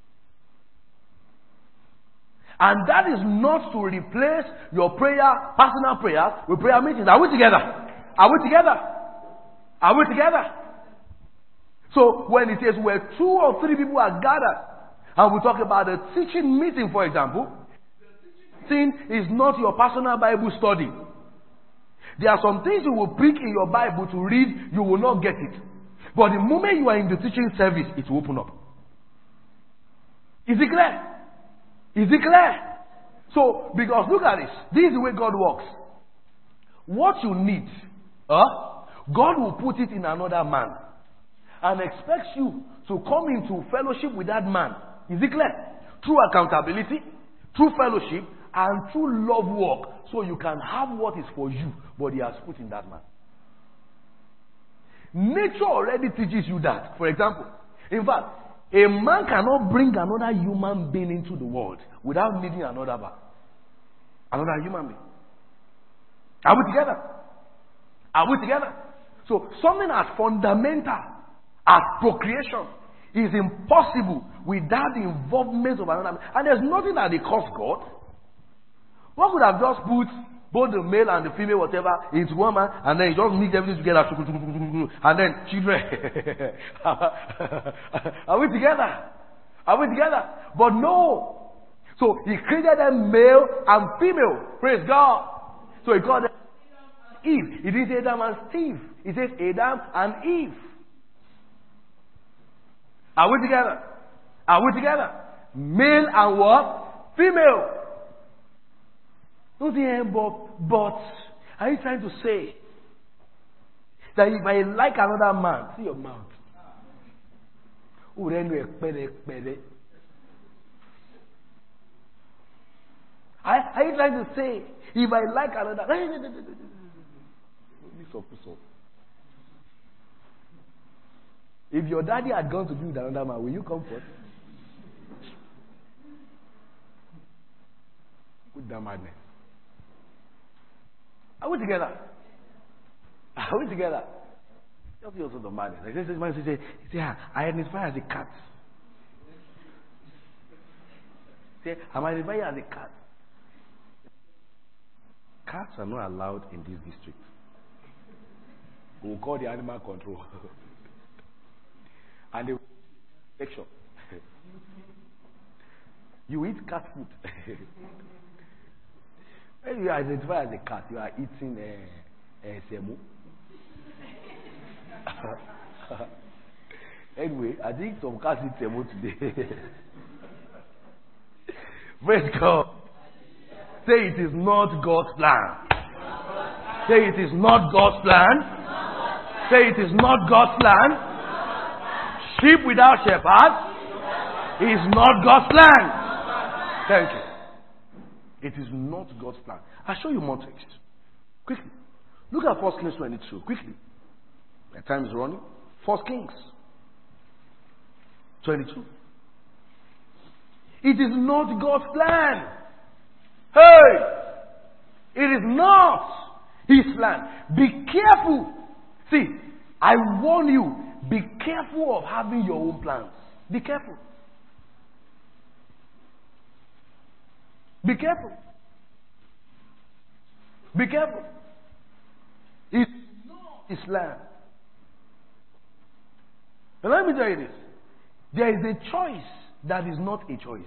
And that is not to replace your prayer, personal prayers, with prayer meetings. Are we together? Are we together? Are we together? So when it says where 2 or 3 people are gathered, and we talk about a teaching meeting, for example, the teaching is not your personal Bible study. There are some things you will pick in your Bible to read, you will not get it. But the moment you are in the teaching service, it will open up. Is it clear? Is it clear? So, because look at this. This is the way God works. What you need, God will put it in another man and expects you to come into fellowship with that man. Is it clear? Through accountability, through fellowship, and through love work. So you can have what is for you, but He has put in that man. Nature already teaches you that. For example, in fact, a man cannot bring another human being into the world without needing another human being. Are we together? Are we together? So something as fundamental as procreation is impossible without the involvement of another man. And there's nothing that they cost God. One could have just put both the male and the female, whatever, into one man, and then you just mix everything together, and then children. Are we together? Are we together? But no. So He created them male and female. Praise God. So He called them Eve. He didn't say Adam and Steve. He says Adam and Eve. Are we together? Are we together? Male and what? Female. Don't say, but are you trying to say that if I like another man, see your mouth. Are you trying to say if I like another? If your daddy had gone to be with another man, will you come first? With that madness. Are we together? Are we together? Just the also the madness. Like this man say, I identify as a cat. Say, I'm identified as a cat. Cats are not allowed in this district. We'll call the animal control. And they will section. You eat cat food. When you identify as a cat, you are eating semo. Anyway, I think some cats eat semo today. Praise God. Say it is not God's plan. Say it is not God's plan. Say it is not God's plan. Sheep without shepherd is not God's plan. Thank you. It is not God's plan. I'll show you more text. Quickly. Look at 1 Kings 22. Quickly. My time is running. 1 Kings 22. It is not God's plan. Hey! It is not His plan. Be careful. See, I warn you, Be careful of having your own plans. Be careful. Be careful. Be careful. It's not Islam. And let me tell you this. There is a choice that is not a choice.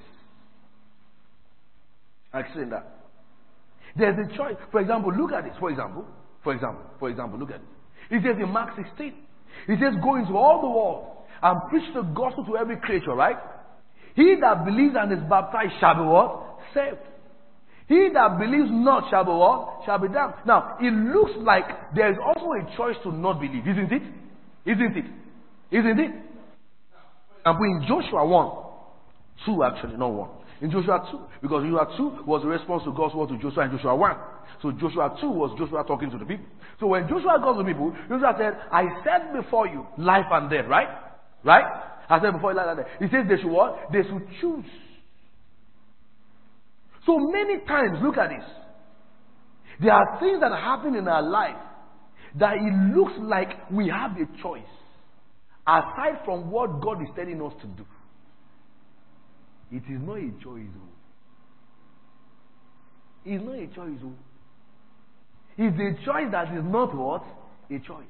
I explain that. There's a choice. For example, look at this. For example, look at it. It says in Mark 16, it says, go into all the world and preach the gospel to every creature, right? He that believes and is baptized shall be what? Saved. He that believes not shall be what? Shall be damned. Now, it looks like there is also a choice to not believe, isn't it? Isn't it? Isn't it? And in Joshua 1, 2 actually, not 1. In Joshua 2, because Joshua 2 was a response to God's word to Joshua in Joshua 1. So Joshua 2 was Joshua talking to the people. So when Joshua got to the people, Joshua said, I set before you life and death, right? Right? I said before you life and death. He says they should what? They should choose. So many times, look at this. There are things that happen in our life that it looks like we have a choice. Aside from what God is telling us to do. It is not a choice. It's not a choice. It's a choice that is not what? A choice.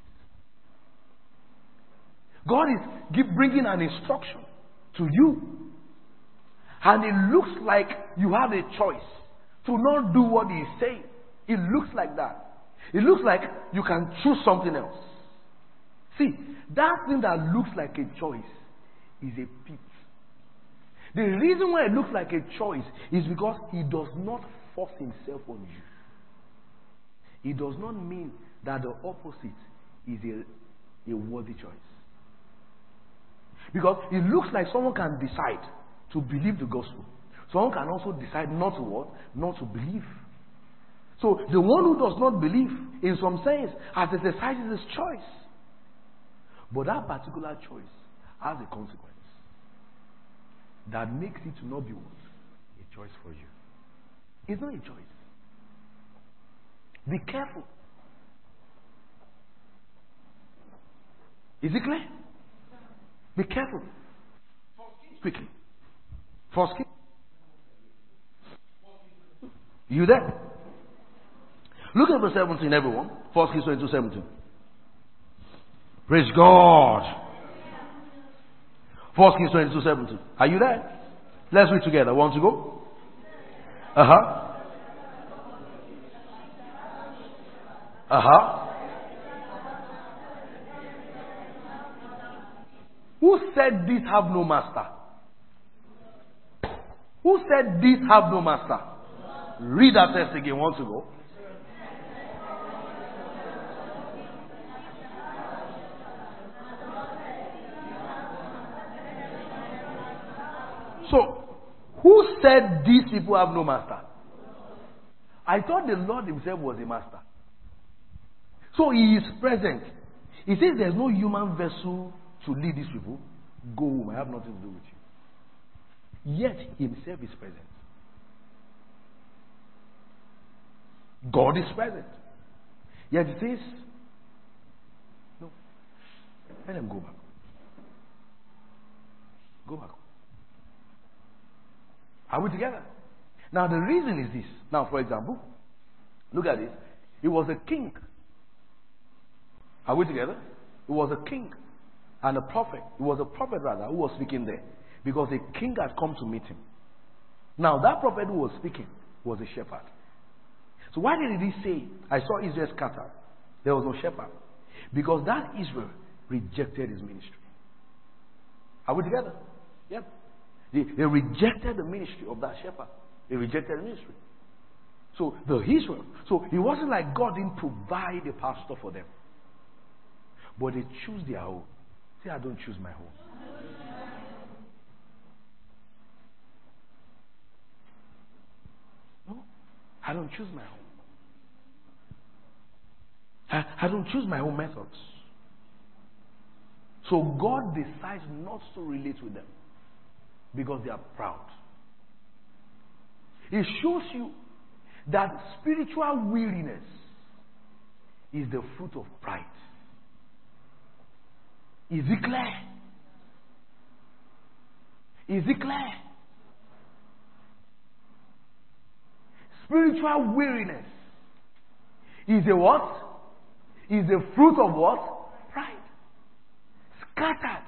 God is bringing an instruction to you. And it looks like you have a choice to not do what He is saying. It looks like that. It looks like you can choose something else. See, that thing that looks like a choice is a pit. The reason why it looks like a choice is because He does not force Himself on you. It does not mean that the opposite is a worthy choice. Because it looks like someone can decide to believe the gospel. Someone can also decide not to what? Not to believe. So the one who does not believe, in some sense, has exercised his choice. But that particular choice has a consequence that makes it to not be what? A choice for you. It's not a choice. Be careful. Is it clear? Be careful. Quickly. First Kings. You there? Look at verse 17, everyone. 1 Kings 22:17. Praise God. 1 Kings 22:17. Are you there? Let's read together. Want to go? Who said these have no master? Who said these have no master? Read that text again. Want to go? So, who said these people have no master? I thought the Lord Himself was a master. So He is present. He says there's no human vessel to lead these people. Go home. I have nothing to do with you. Yet Himself is present. God is present. Yet He says, no, let them go back. Go back. Are we together? Now the reason is this. Now, for example, look at this. It was a king. Are we together? It was a king and a prophet. It was a prophet rather who was speaking there. Because a king had come to meet him. Now that prophet who was speaking was a shepherd. So why did he say, I saw Israel scattered? There was no shepherd. Because that Israel rejected his ministry. Are we together? Yep. They rejected the ministry of that shepherd. They rejected the ministry. So the Israel. So it wasn't like God didn't provide a pastor for them. But they choose their own. Say, I don't choose my own. No, I don't choose my own. I don't choose my own methods. So God decides not to relate with them. Because they are proud. It shows you that spiritual weariness is the fruit of pride. Is it clear? Is it clear? Spiritual weariness is a what? Is a fruit of what? Pride. Scattered.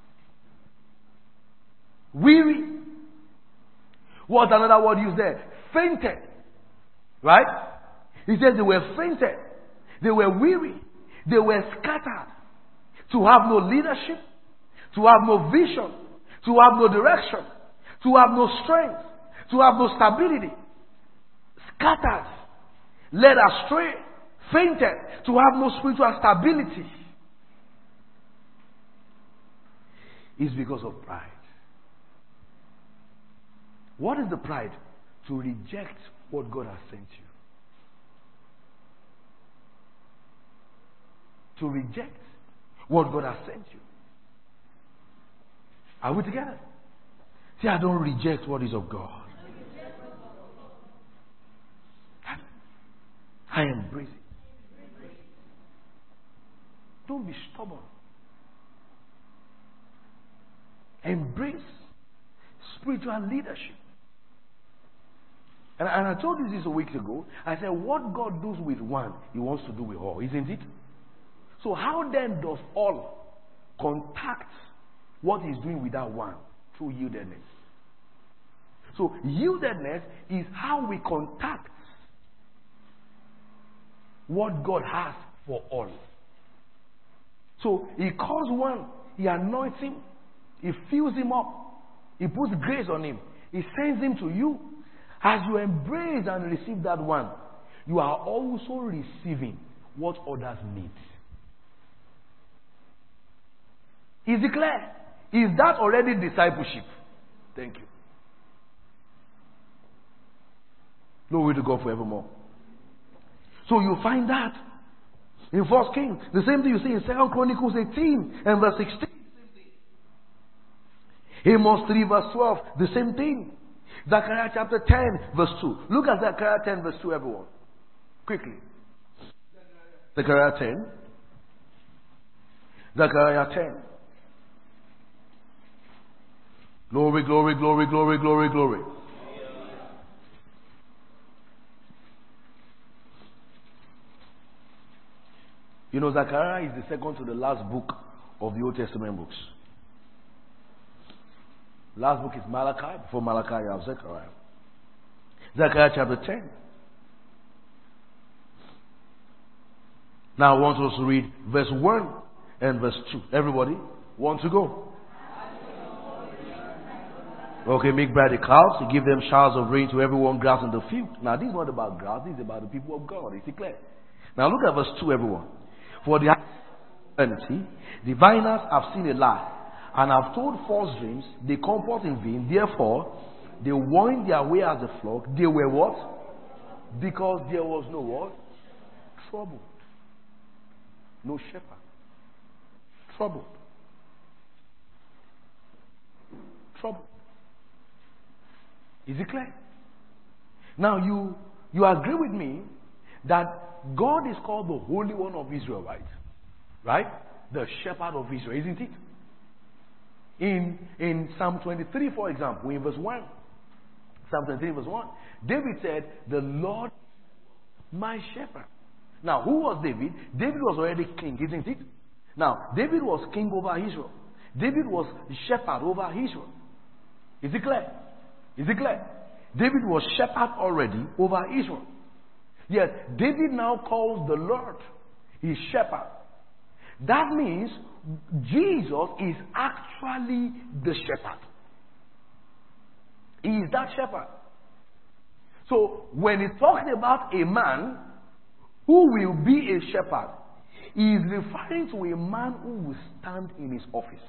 Weary. What's another word used there? Fainted. Right? He says they were fainted. They were weary. They were scattered. To have no leadership. To have no vision. To have no direction. To have no strength. To have no stability. Scattered. Led astray. Fainted. To have no spiritual stability. It's because of pride. What is the pride? To reject what God has sent you. To reject what God has sent you. Are we together? See, I don't reject what is of God. I embrace it. Don't be stubborn. Embrace spiritual leadership. And I told you this a week ago. I said, what God does with one, He wants to do with all, isn't it? So how then does all contact what He's doing with that one? Through yieldedness. So yieldedness is how we contact what God has for all. So He calls one, He anoints him, He fills him up, He puts grace on him, He sends him to you. As you embrace and receive that one, you are also receiving what others need. Is it clear? Is that already discipleship? Thank you. Glory to God forevermore. So you find that in 1 Kings. The same thing you see in 2 Chronicles 18 and verse 16. Amos 3 verse 12. The same thing. Zechariah chapter 10 verse 2. Look at Zechariah 10 verse 2, everyone. Quickly. Zechariah 10. Zechariah 10. Glory, glory, glory, glory, glory, glory. You know, Zechariah is the second to the last book of the Old Testament books. Last book is Malachi. Before Malachi, you have Zechariah. Zechariah chapter 10. Now I want us to read verse 1 and verse 2. Everybody want to go? Okay, make bright the clouds, to give them showers of rain to everyone grass in the field. Now this is not about grass, this is about the people of God. Is it clear? Now look at verse 2, everyone. For the eternity, diviners have seen a lie, and have told false dreams. They comfort in vain. Therefore, they wind their way as a flock. They were what? Because there was no what? Trouble. No shepherd. Trouble. Trouble. Is it clear? Now you agree with me that God is called the Holy One of Israel, right? Right? The Shepherd of Israel, isn't it? In Psalm 23, for example, in verse 1, Psalm 23, verse 1, David said, the Lord, my shepherd. Now, who was David? David was already king, isn't it? Now, David was king over Israel. David was shepherd over Israel. Is it clear? Is it clear? David was shepherd already over Israel. Yet, David now calls the Lord his shepherd. That means Jesus is actually the shepherd. He is that shepherd. So, when he talks about a man who will be a shepherd, he is referring to a man who will stand in his office.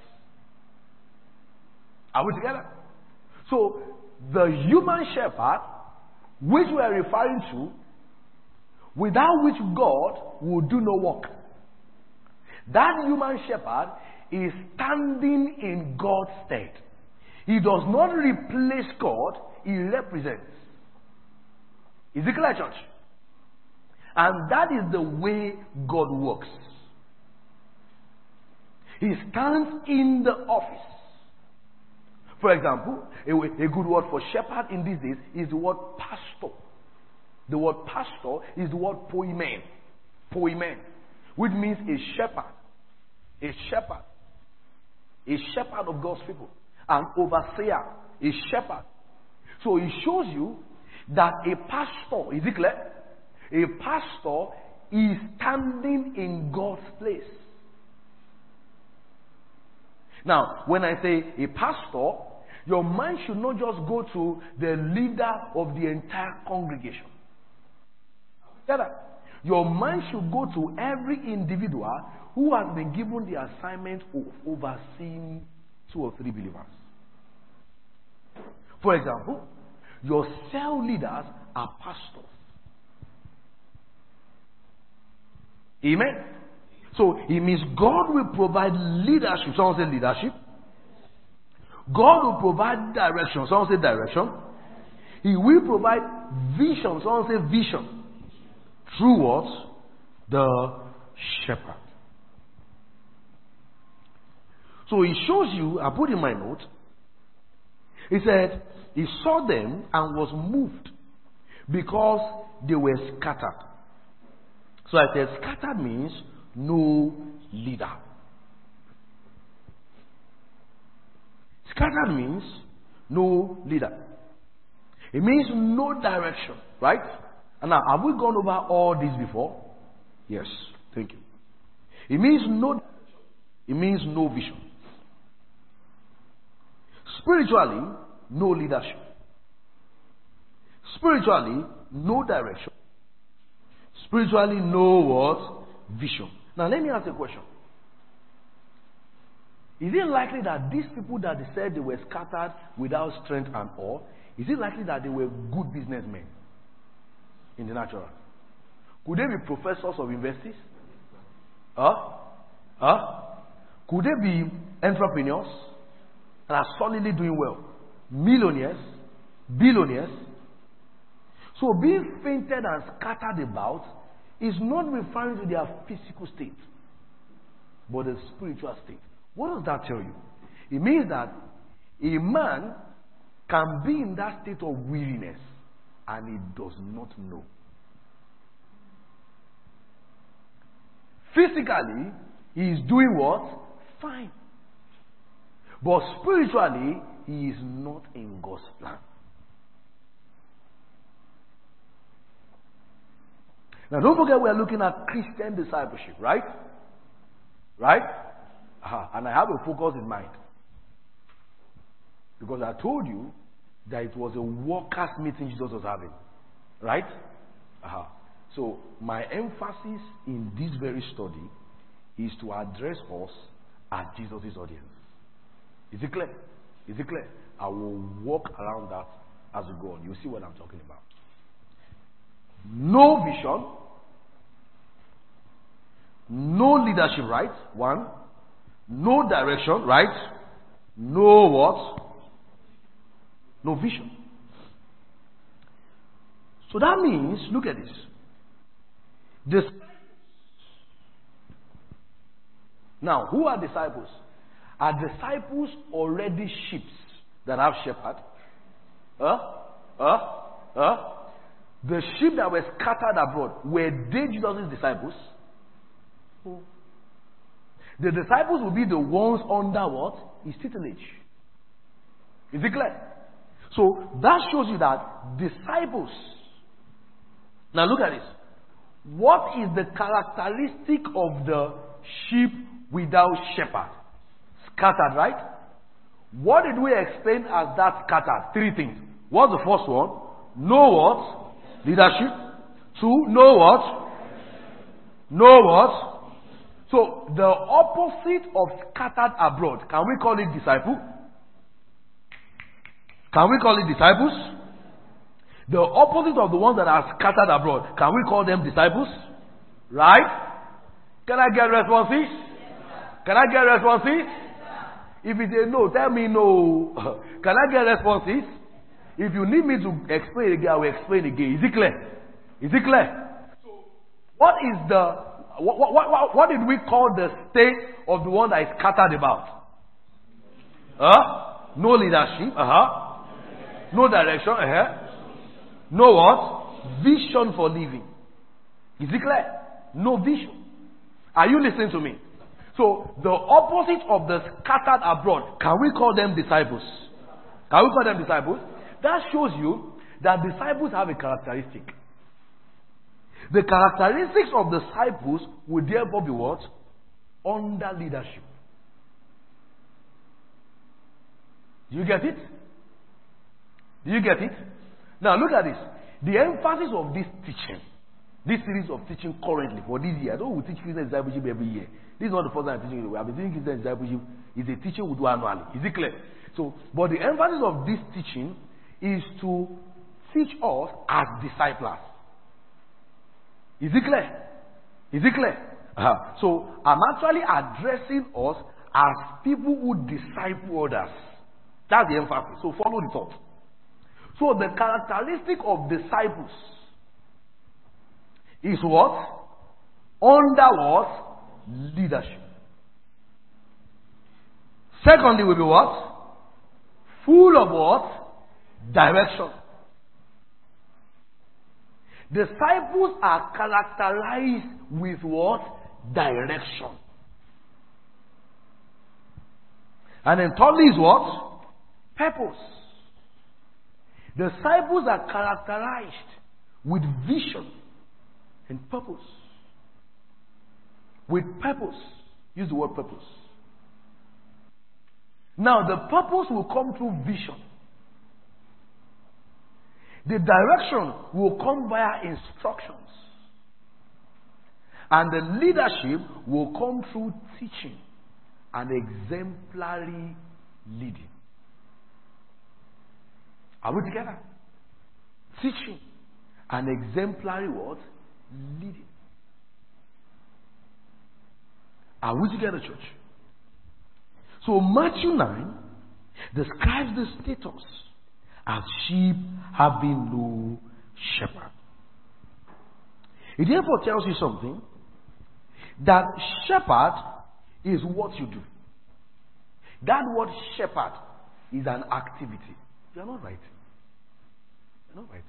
Are we together? So, the human shepherd, which we are referring to, without which God will do no work. That human shepherd is standing in God's stead. He does not replace God, he represents. Is it clear, church? And that is the way God works. He stands in the office. For example, a good word for shepherd in these days is the word pastor. The word pastor is the word poimen. Poimen, which means a shepherd. A shepherd. A shepherd of God's people. An overseer. A shepherd. So it shows you that a pastor, is it clear? A pastor is standing in God's place. Now, when I say a pastor, your mind should not just go to the leader of the entire congregation. Your mind should go to every individual who has been given the assignment of overseeing 2 or 3 believers. For example, your cell leaders are pastors. Amen? So, it means God will provide leadership. Someone say leadership. God will provide direction. Someone say direction. He will provide vision. Someone say vision. Through what? The shepherd. So he shows you, I put in my note, he said, he saw them and was moved because they were scattered. So I said, scattered means no leader. Scattered means no leader. It means no direction, right? And now, have we gone over all this before? Yes, thank you. It means no direction. It means no vision. Spiritually, no leadership. Spiritually, no direction. Spiritually, no what? Vision. Now, let me ask a question. Is it likely that these people that they said they were scattered without strength and all, is it likely that they were good businessmen in the natural? Could they be professors of universities? Could they be entrepreneurs that are solidly doing well? Millionaires? Billionaires? So being fainted and scattered about is not referring to their physical state, but the spiritual state. What does that tell you? It means that a man can be in that state of weariness and he does not know. Physically, he is doing what? Fine. But spiritually, he is not in God's plan. Now, don't forget we are looking at Christian discipleship, right? Right? And I have a focus in mind. Because I told you that it was a workers' meeting Jesus was having. Right? So, my emphasis in this very study is to address us as Jesus' audience. Is it clear? Is it clear? I will walk around that as we go on. You'll see what I'm talking about. No vision. No leadership, right? 1. No direction, right? No what? No vision. So that means, look at this. Now, who are disciples? Are disciples already sheep that have shepherd? The sheep that were scattered abroad, were they Jesus' disciples? The disciples will be the ones under what? His tutelage. Is it clear? So that shows you that disciples. Now look at this. What is the characteristic of the sheep without shepherd? Scattered, right? What did we explain as that scattered? 3 things. What's the first one? No what? Leadership. 2, no what? No what? So, the opposite of scattered abroad, can we call it disciple? Can we call it disciples? The opposite of the ones that are scattered abroad, can we call them disciples? Right? Can I get responses? Can I get responses? If it's a no, tell me no. Can I get responses? If you need me to explain again, I will explain again. Is it clear? Is it clear? So, what is the What did we call the state of the one that is scattered about? No leadership. No direction. No what? Vision for living. Is it clear? No vision. Are you listening to me? So, the opposite of the scattered abroad, can we call them disciples? Can we call them disciples? That shows you that disciples have a characteristic. The characteristics of disciples would therefore be what? Under leadership. Do you get it? Do you get it? Now look at this. The emphasis of this teaching, this series of teaching currently for this year, I don't teach Christian discipleship every year. This is not the first time I'm teaching it. I've been teaching Christian discipleship. It's a teaching we do annually. Is it clear? So, but the emphasis of this teaching is to teach us as disciples. Is it clear? Is it clear? So, I'm actually addressing us as people who disciple others. That's the emphasis. So, follow the thought. So, the characteristic of disciples is what? Under what? Leadership. Secondly, will be what? Full of what? Direction. Disciples are characterized with what? Direction. And then thirdly is what? Purpose. Disciples are characterized with vision and purpose. With purpose. Use the word purpose. Now, the purpose will come through vision. The direction will come via instructions. And the leadership will come through teaching and exemplary leading. Are we together? Teaching and exemplary what? Leading. Are we together, church? So Matthew 9 describes the status as sheep having no shepherd. It therefore tells you something, that shepherd is what you do. That word shepherd is an activity. You are not right. You are not right.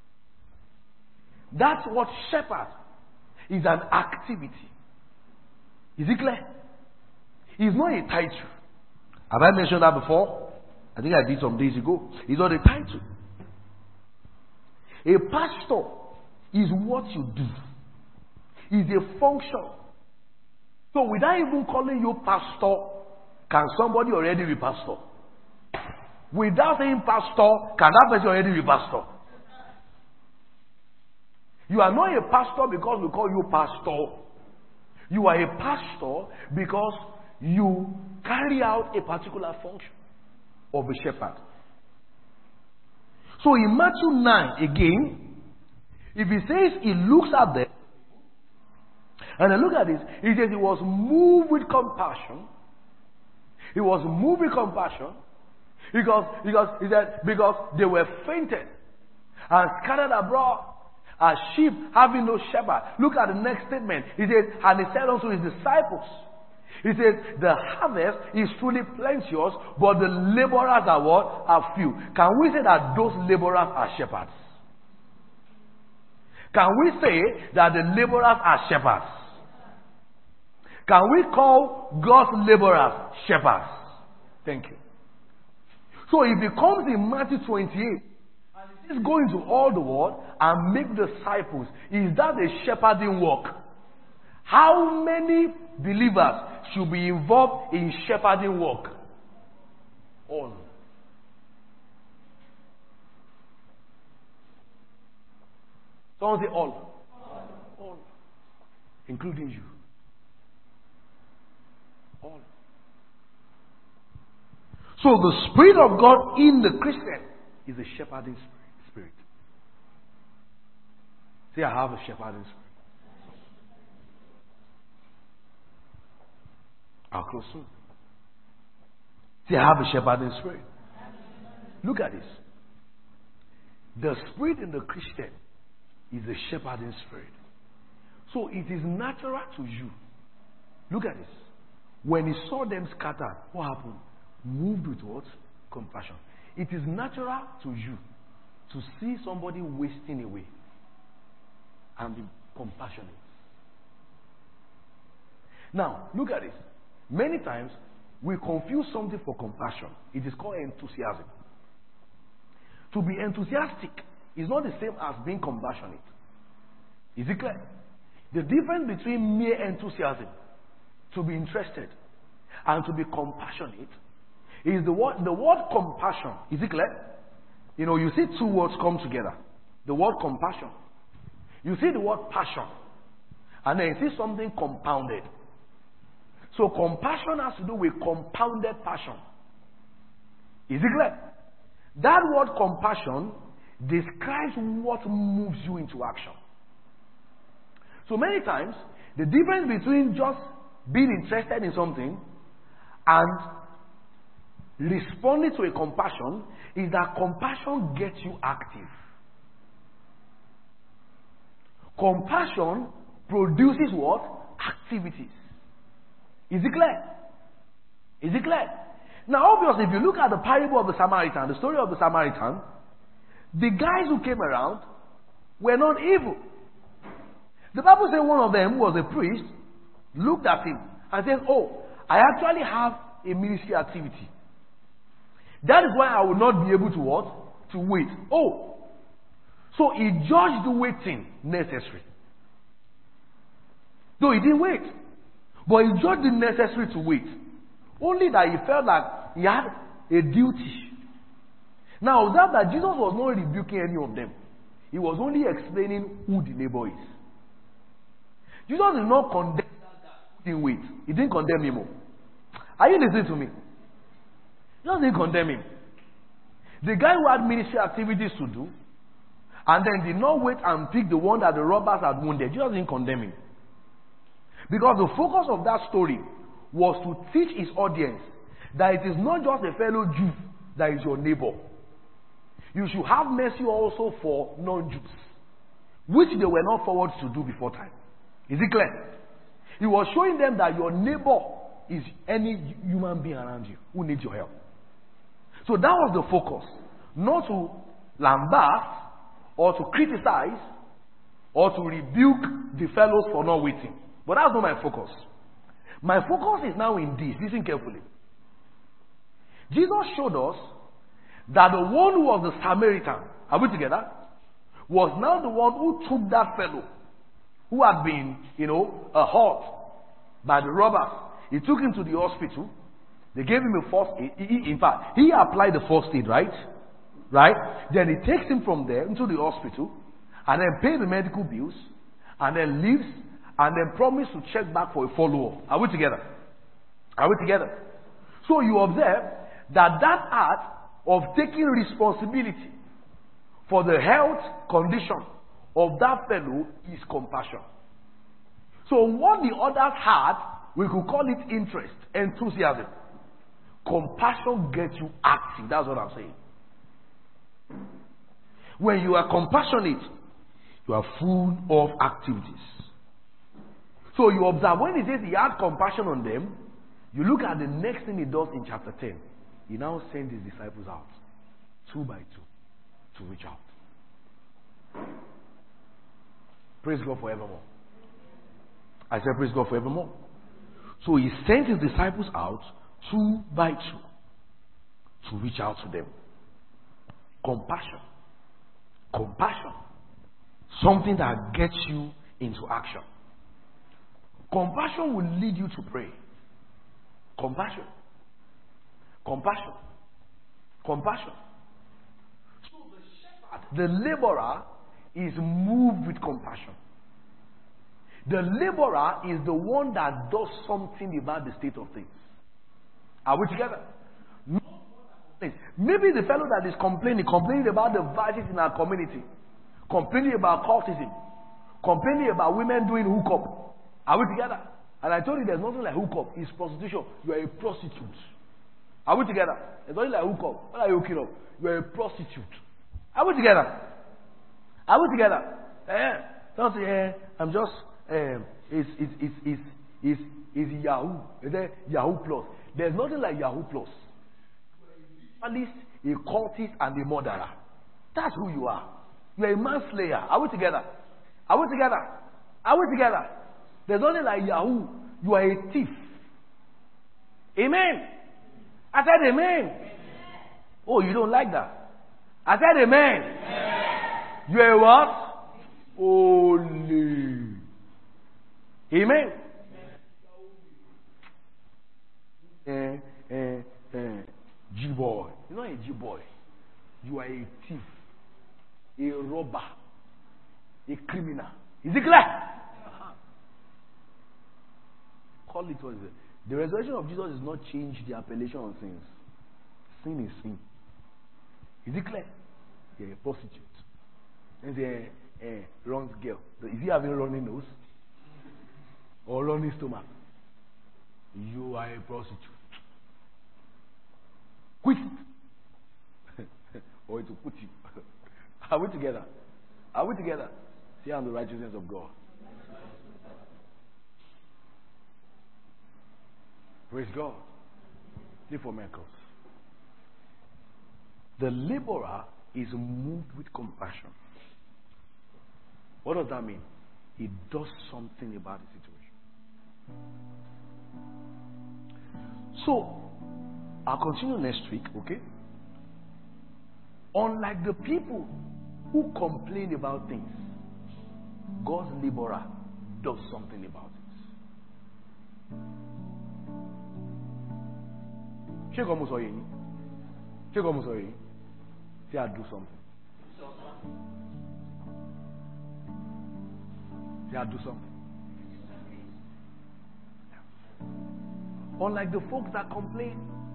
That word shepherd is an activity. Is it clear? It's not a title. Have I mentioned that before? I think I did some days ago. It's not a title. A pastor is what you do. It's a function. So without even calling you pastor, can somebody already be pastor? Without saying pastor, can that person already be pastor? You are not a pastor because we call you pastor. You are a pastor because you carry out a particular function of a shepherd. So in Matthew 9, again, if he says he looks at them, and then look at this, he says he was moved with compassion. He was moved with compassion because they were fainted and scattered abroad as sheep having no shepherd. Look at the next statement. He says, and he said unto his disciples, he says, the harvest is truly plenteous, but the laborers are what? Are few. Can we say that those laborers are shepherds? Can we say that the laborers are shepherds? Can we call God's laborers shepherds? Thank you. So it becomes in Matthew 28, and it is going to all the world and make disciples. Is that a shepherding work? How many believers should be involved in shepherding work? All. Someone say all. All. Including you. All. So the Spirit of God in the Christian is a shepherding spirit. Say, I have a shepherding spirit. I'll close soon. Say, I have a shepherding spirit. Look at this. The spirit in the Christian is a shepherding spirit. So it is natural to you. Look at this. When he saw them scattered, what happened? Moved with what? Compassion. It is natural to you to see somebody wasting away and be compassionate. Now, look at this. Many times, we confuse something for compassion. It is called enthusiasm. To be enthusiastic is not the same as being compassionate. Is it clear? The difference between mere enthusiasm, to be interested, and to be compassionate is the word compassion. Is it clear? You know, you see two words come together. The word compassion. You see the word passion. And then you see something compounded. So compassion has to do with compounded passion. Is it clear? That word compassion describes what moves you into action. So many times, the difference between just being interested in something and responding to a compassion is that compassion gets you active. Compassion produces what? Activities. Is it clear? Is it clear? Now, obviously, if you look at the parable of the Samaritan, the story of the Samaritan, the guys who came around were not evil. The Bible says one of them, who was a priest, looked at him and said, "Oh, I actually have a ministry activity. That is why I will not be able to what? To wait." Oh, so he judged the waiting necessary. Though he didn't wait, but he judged the necessary to wait. Only that he felt like he had a duty. Now, observe that Jesus was not rebuking any of them. He was only explaining who the neighbor is. Jesus did not condemn that guy who didn't wait. He didn't condemn him. Are you listening to me? Jesus didn't condemn him. The guy who had ministry activities to do, and then did not wait and pick the one that the robbers had wounded, Jesus didn't condemn him. Because the focus of that story was to teach his audience that it is not just a fellow Jew that is your neighbor. You should have mercy also for non-Jews, which they were not forward to do before time. Is it clear? He was showing them that your neighbor is any human being around you who needs your help. So that was the focus. Not to lambast or to criticize or to rebuke the fellows for not waiting. But that's not my focus. My focus is now in this. Listen carefully. Jesus showed us that the one who was the Samaritan, are we together? Was now the one who took that fellow who had been, hurt by the robbers. He took him to the hospital. They gave him a first aid. In fact, he applied the first aid, right? Right? Then he takes him from there into the hospital and then pays the medical bills and then leaves and then promised to check back for a follow-up. Are we together? Are we together? So you observe that act of taking responsibility for the health condition of that fellow is compassion. So what the others had, we could call it interest, enthusiasm. Compassion gets you active. That's what I'm saying. When you are compassionate, you are full of activities. So you observe, when he says he had compassion on them, you look at the next thing he does in chapter 10. He now sends his disciples out, 2 by 2, to reach out. Praise God forevermore. I said praise God forevermore. So he sent his disciples out, 2 by 2, to reach out to them. Compassion. Compassion. Something that gets you into action. Compassion will lead you to pray. Compassion. Compassion. Compassion. So the shepherd, the laborer, is moved with compassion. The laborer is the one that does something about the state of things. Are we together? Maybe the fellow that is complaining about the vices in our community, complaining about cultism, complaining about women doing hookup. Are we together? And I told you there's nothing like hookup. It's prostitution. You are a prostitute. Are we together? There's nothing like hookup. What are you hooking up? You are a prostitute. Are we together? Are we together? Don't say, I'm just is Yahoo. Is there Yahoo Plus? There's nothing like Yahoo Plus. At least a cultist and a murderer. That's who you are. You're a manslayer. Are we together? Are we together? Are we together? There's nothing like Yahoo. You are a thief. Amen. I said amen. Oh, you don't like that? I said amen. You're a what? Holy. Amen. G-boy. You're not a G-boy. You are a thief, a robber, a criminal. Is it clear? Call it what it is. The resurrection of Jesus does not change the appellation on sins. Sin is sin. Is it clear? You're a prostitute. There's a wrong girl. Is he having running nose? Or running stomach? You are a prostitute. Quit it. Or to put you. Are we together? Are we together? See, I'm the righteousness of God. Praise God. Live for miracles. The laborer is moved with compassion. What does that mean? He does something about the situation. So, I'll continue next week, okay? Unlike the people who complain about things, God's laborer does something about it. Ṣé kò mú sọ yìí? Ṣé kò mú sọ yìí? Say I do something. Say I do something. Unlike the folks that complain,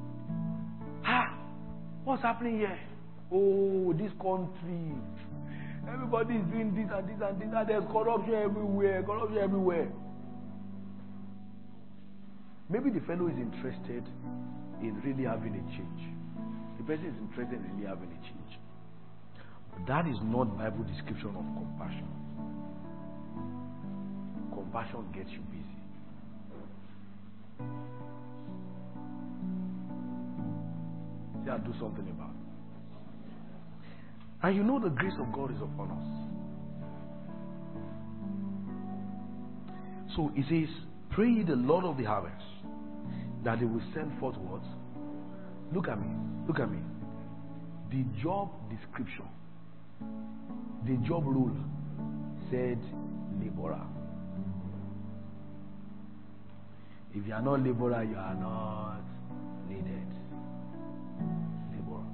what's happening here? Oh, this country. Everybody is doing this and this and this, and there's corruption everywhere. Corruption everywhere. Maybe the fellow is interested in really having a change. The person is interested in really having a change. But that is not Bible description of compassion. Compassion gets you busy. Say, I'll do something about it. And you know the grace of God is upon us. So it says, pray ye the Lord of the harvest, that he will send forth what? Look at me. Look at me. The job description, the job role said laborer. If you are not laborer, you are not needed. Laborer.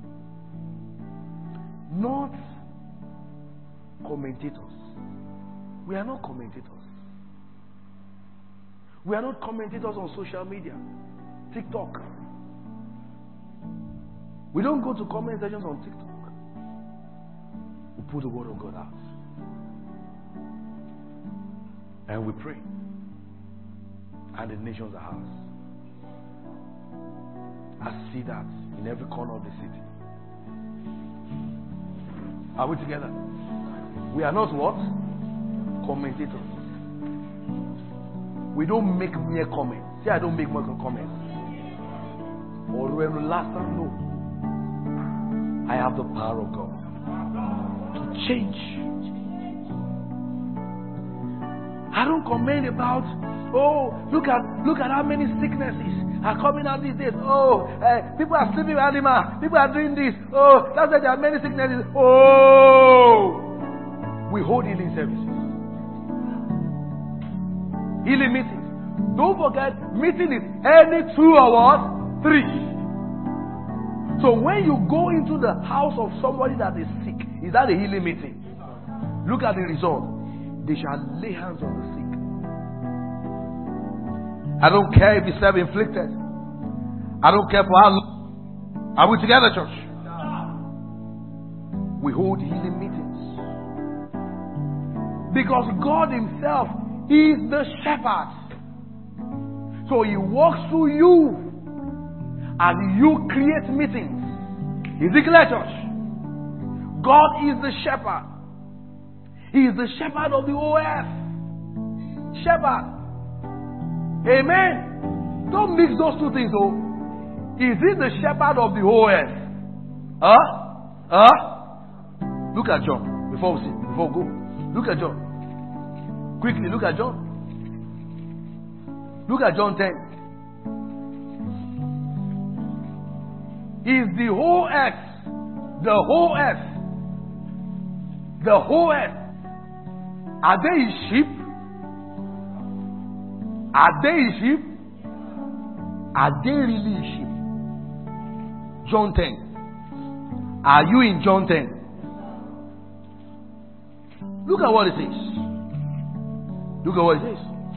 Not commentators. We are not commentators. We are not commentators on social media. TikTok. We don't go to comment sections on TikTok. We put the word of God out. And we pray. And the nations are ours. I see that in every corner of the city. Are we together? We are not what? Commentators. We don't make mere comments. See, I don't make mere comments. Or when last time, no. I have the power of God to change. I don't comment about, oh, look at how many sicknesses are coming out these days. Oh, people are sleeping with animals. People are doing this. Oh, that's why there are many sicknesses. Oh, we hold healing services. Healing meetings. Don't forget, meeting is any 2 or what? 3. So when you go into the house of somebody that is sick, is that a healing meeting? Look at the result. They shall lay hands on the sick. I don't care if it's self-inflicted. I don't care for how long. Are we together, church? We hold healing meetings. Because God himself is the shepherd. So he walks through you and you create meetings. Is it clear, church? God is the shepherd. He is the shepherd of the whole earth. shepherd. Amen. Don't mix those two things, oh. Is he the shepherd of the whole earth? Look at John. Before we go. Look at John. Quickly, look at John. Look at John 10. Is the whole earth, the whole earth, are they his sheep? Are they his sheep? Are they really his sheep? John 10. Are you in John 10? Look at what it says. Look at what it says.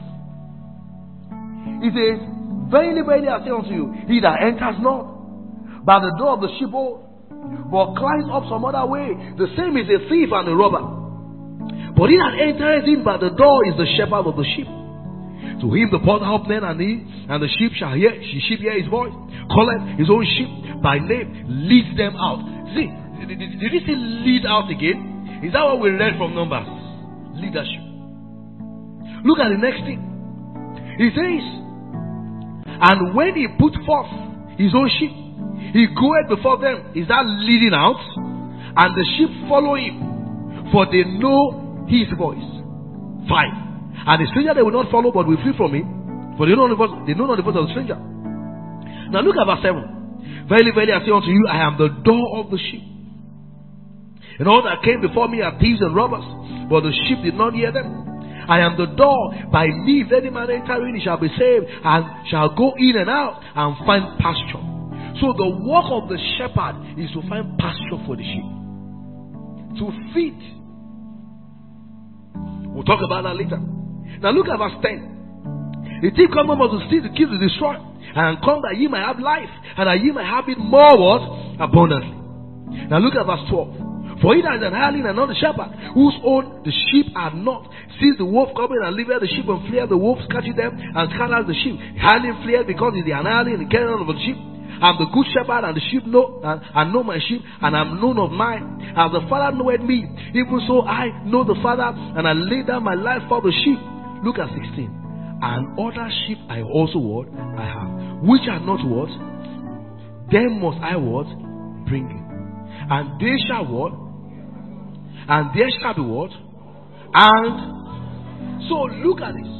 It says, verily, verily, I say unto you, he that enters not by the door of the sheepfold, but climbs up some other way, the same is a thief and a robber. But he that entereth in by the door is the shepherd of the sheep. To him the porter openeth, and the sheep shall hear. Sheep hear his voice, calleth his own sheep by name, leads them out. See, did you see lead out again? Is that what we read from Numbers? Leadership. Look at the next thing. He says, and when he put forth his own sheep, he goeth before them. Is that leading out? And the sheep follow him, for they know his voice. 5. And the stranger they will not follow, but will flee from him, for they know not the voice of the stranger. Now look at verse 7. Verily, verily, I say unto you, I am the door of the sheep. And all that came before me are thieves and robbers, but the sheep did not hear them. I am the door. By me, if any man enter in, he shall be saved, and shall go in and out, and find pasture. So the work of the shepherd is to find pasture for the sheep, to feed. We'll talk about that later. Now look at verse 10. The thief cometh but to steal, to kill, to destroy, and come that ye might have life, and that ye might have it more what? Abundantly. Now look at verse 12. For he that is an hireling and not the shepherd, whose own the sheep are not, sees the wolf coming and leaveth the sheep and fleeth, the wolf catcheth them and scatters the sheep. The hireling fleeth because he is the hireling and carrier of the sheep. I am the good shepherd, and the sheep know and know my sheep, and I am known of mine. As the Father knoweth me, even so I know the Father, and I lay down my life for the sheep. Look at 16. And other sheep I also what? I have, which are not what? Them must I what? Bring in. And they shall what? And there shall be what? And so look at this.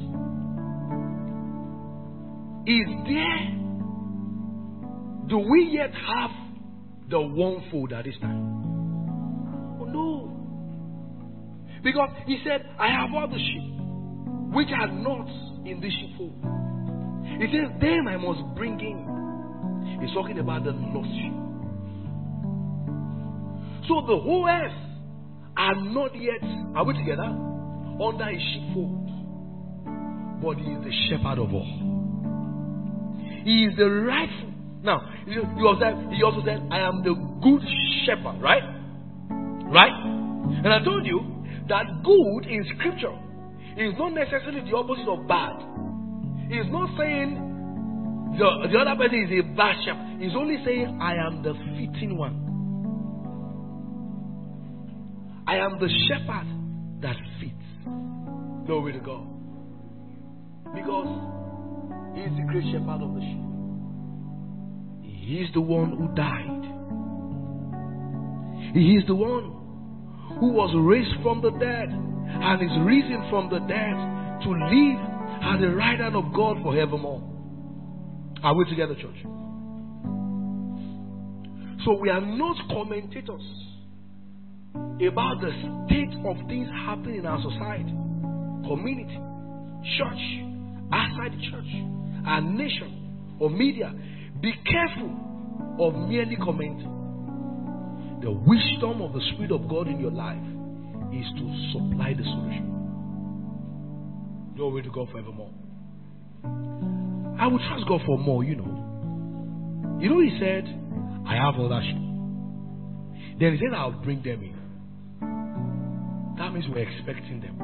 Is there, do we yet have the one fold at this time? Oh no. Because he said, I have all the sheep which are not in the sheepfold. He says, them I must bring in. He's talking about the lost sheep. So the whole earth are not yet, are we together? Under his sheepfold. But he is the shepherd of all. He is the rightful. Now, he also said, I am the good shepherd, right? Right? And I told you that good in scripture is not necessarily the opposite of bad. He's not saying the other person is a bad shepherd. He's only saying, I am the fitting one. I am the shepherd that fits. Glory to God. Because he is the great shepherd of the sheep. He is the one who died. He is the one who was raised from the dead and is risen from the dead to live at the right hand of God forevermore. Are we together, church? So we are not commentators about the state of things happening in our society, community, church, outside the church, our nation, or media. Be careful of merely commenting. The wisdom of the Spirit of God in your life is to supply the solution. Glory to God forevermore. I would trust God for more, you know. You know, he said, I have all that sheep. Then he said, I'll bring them in. That means we're expecting them.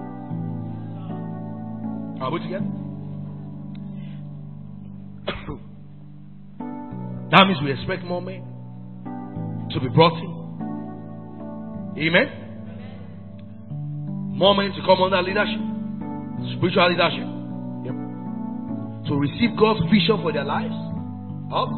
Are we together? That means we expect more men to be brought in. Amen? More men to come under leadership. Spiritual leadership. Yep. To receive God's vision for their lives. Up.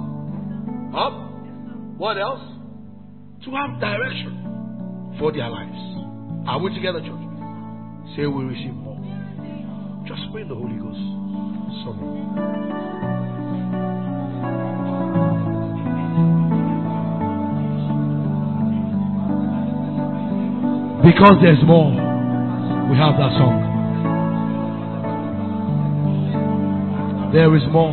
What else? To have direction for their lives. Are we together, church? Say we receive more. Just pray in the Holy Ghost. Because there's more. We have that song. There is more.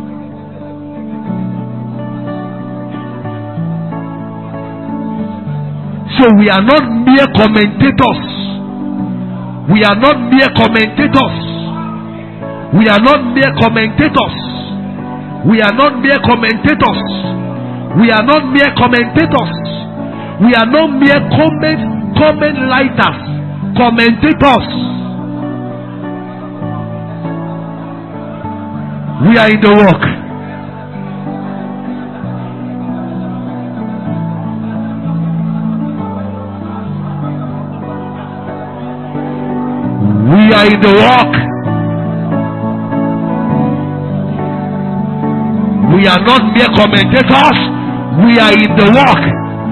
So we are not mere commentators. We are not mere commentators. We are not mere commentators. We are not mere commentators. We are not mere commentators. We are not mere comment lighters. Commentators. We are in the work. We are in the work. We are not mere commentators. We are in the work.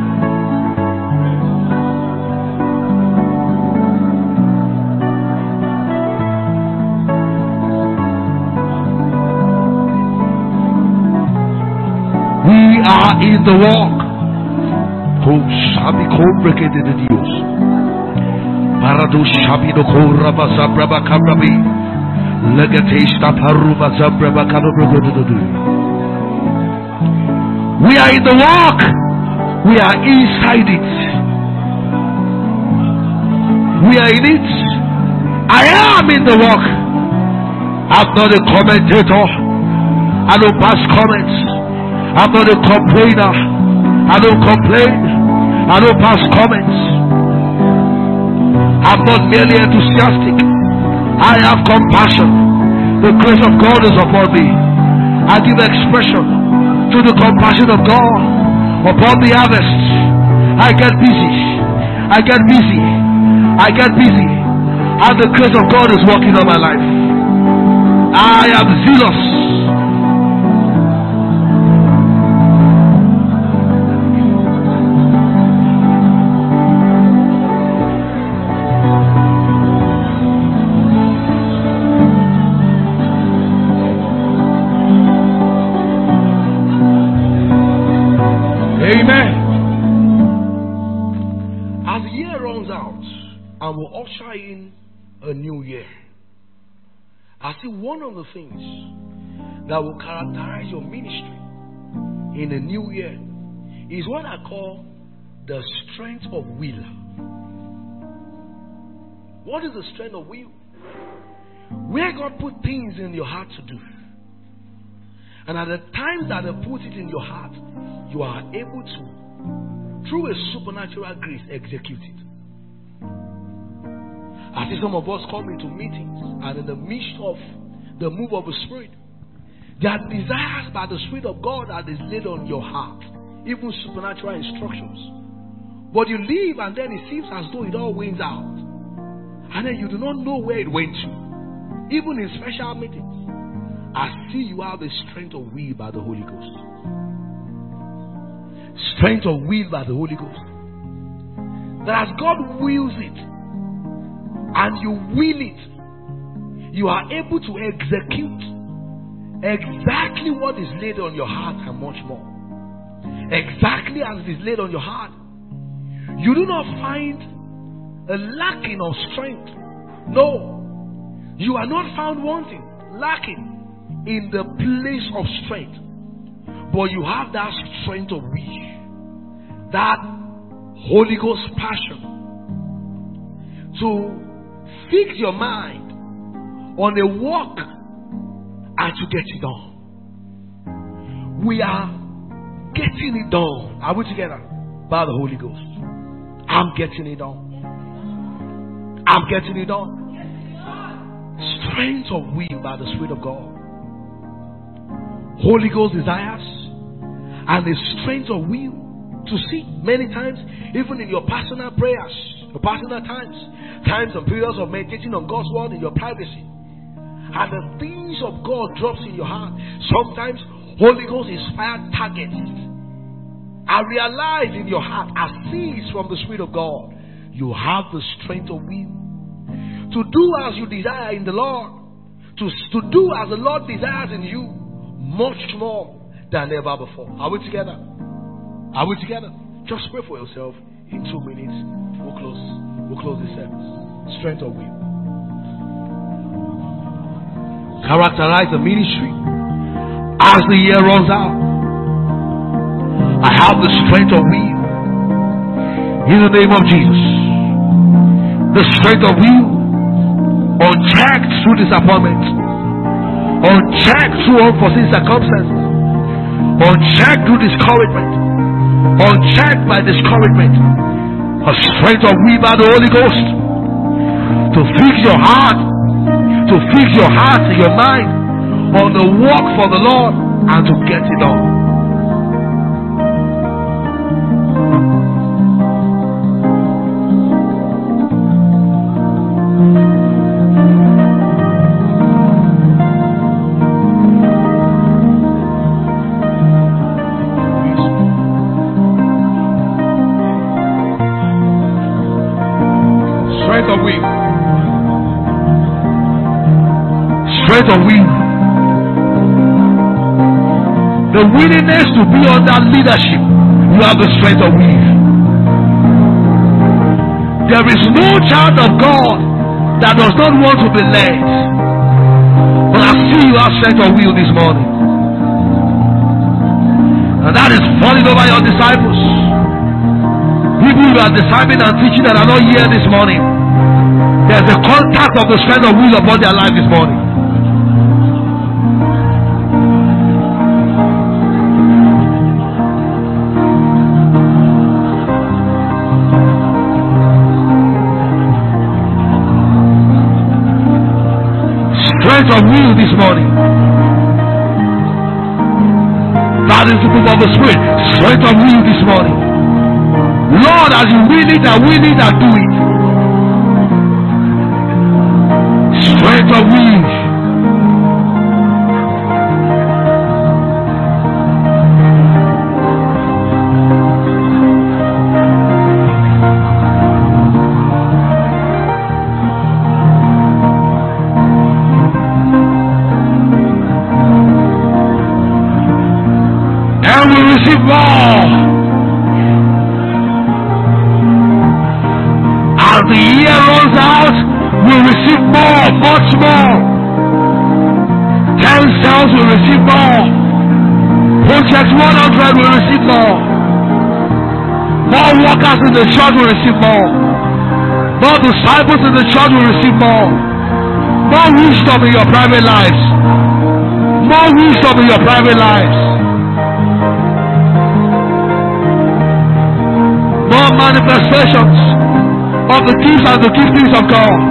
We are in the walk. Oh, Shabi Cobra the Dios. Parado Shabi no Cora Zabraba Cabrabi. Legatesta Paruba Zabraba Canobrado. We are in the walk. We are inside it. We are in it. I am in the walk. I'm not a commentator. I don't pass comments. I'm not a complainer. I don't complain. I don't pass comments. I'm not merely enthusiastic. I have compassion. The grace of God is upon me. I give expression to the compassion of God upon the harvest. I get busy. I get busy. I get busy. And the grace of God is working on my life. I am zealous. A new year. I see one of the things that will characterize your ministry in a new year is what I call the strength of will. What is the strength of will? Where God put things in your heart to do, and at the times that He put it in your heart, you are able to, through a supernatural grace, execute it. I see some of us come into meetings, and in the midst of the move of the Spirit, there are desires by the Spirit of God that is laid on your heart, even supernatural instructions. But you leave, and then it seems as though it all wins out, and then you do not know where it went to. Even in special meetings, I see you have a strength of will by the Holy Ghost. Strength of will by the Holy Ghost. That as God wills it, and you will it, you are able to execute exactly what is laid on your heart and much more. Exactly as it is laid on your heart. You do not find a lacking of strength. No. You are not found wanting, lacking in the place of strength. But you have that strength of will, that Holy Ghost passion to fix your mind on a walk and to get it done. We are getting it done. Are we together? By the Holy Ghost. I'm getting it done. I'm getting it done. Strength of will by the Spirit of God. Holy Ghost desires and the strength of will to see many times, even in your personal prayers, your personal times, times and periods of meditating on God's word in your privacy, and the things of God drops in your heart. Sometimes Holy Ghost inspired targets are realized in your heart as seeds from the Spirit of God. You have the strength of will to do as you desire in the Lord, to do as the Lord desires in you, much more than ever before. Are we together? Are we together? Just pray for yourself. In 2 minutes, we'll close this service. Strength of will. Characterize the ministry as the year runs out. I have the strength of will in the name of Jesus. The strength of will, unchecked through disappointment, unchecked through unforeseen circumstances, unchecked through discouragement, unchecked by discouragement. A strength of will by the Holy Ghost to fix your heart, and your mind on the work for the Lord and to get it done. Strength of will. The willingness to be under leadership. You have the strength of will. There is no child of God that does not want to be led. But I see you have strength of will this morning. And that is falling over your disciples. People who are discipling and teaching that are not here this morning. There's a contact of the strength of will upon their life this morning. Strength of will this morning. That is the move of the Spirit. Strength of will this morning. Lord, as you will it, I will it, I do it. Strength of will. And we receive more. As the year runs out, will receive more, much more. 10 cells will receive more. Project 100 will receive more. More workers in the church will receive more. More disciples in the church will receive more. More wisdom in your private lives. More wisdom in your private lives. More manifestations of the gifts and the giftings of God.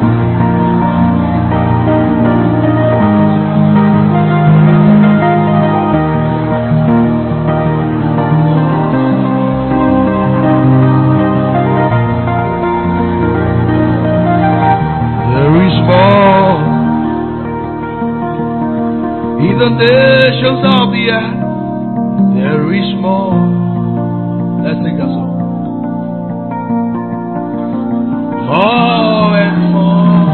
The nations of the earth, there is more. Let's sing that song. More and more.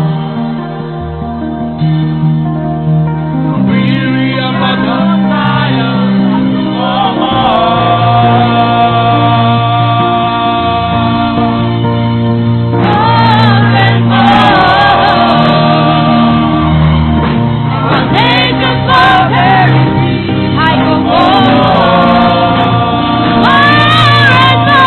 Weary about the fire. More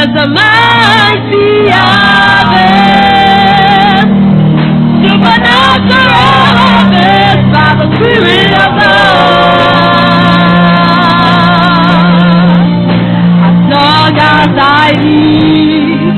There's a mighty harvest, supernatural harvest by the Spirit of God. As long as I live,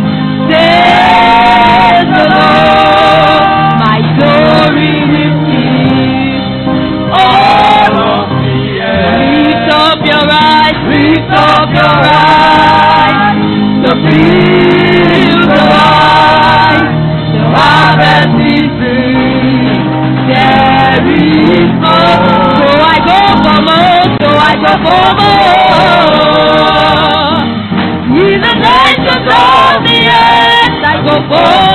says the Lord, my glory will keep. All of the earth. Lift up your eyes, lift up your eyes. The fields are wide, the harvest is big. There is more. So I go for more, so I go for more. In the nations of the earth, I go for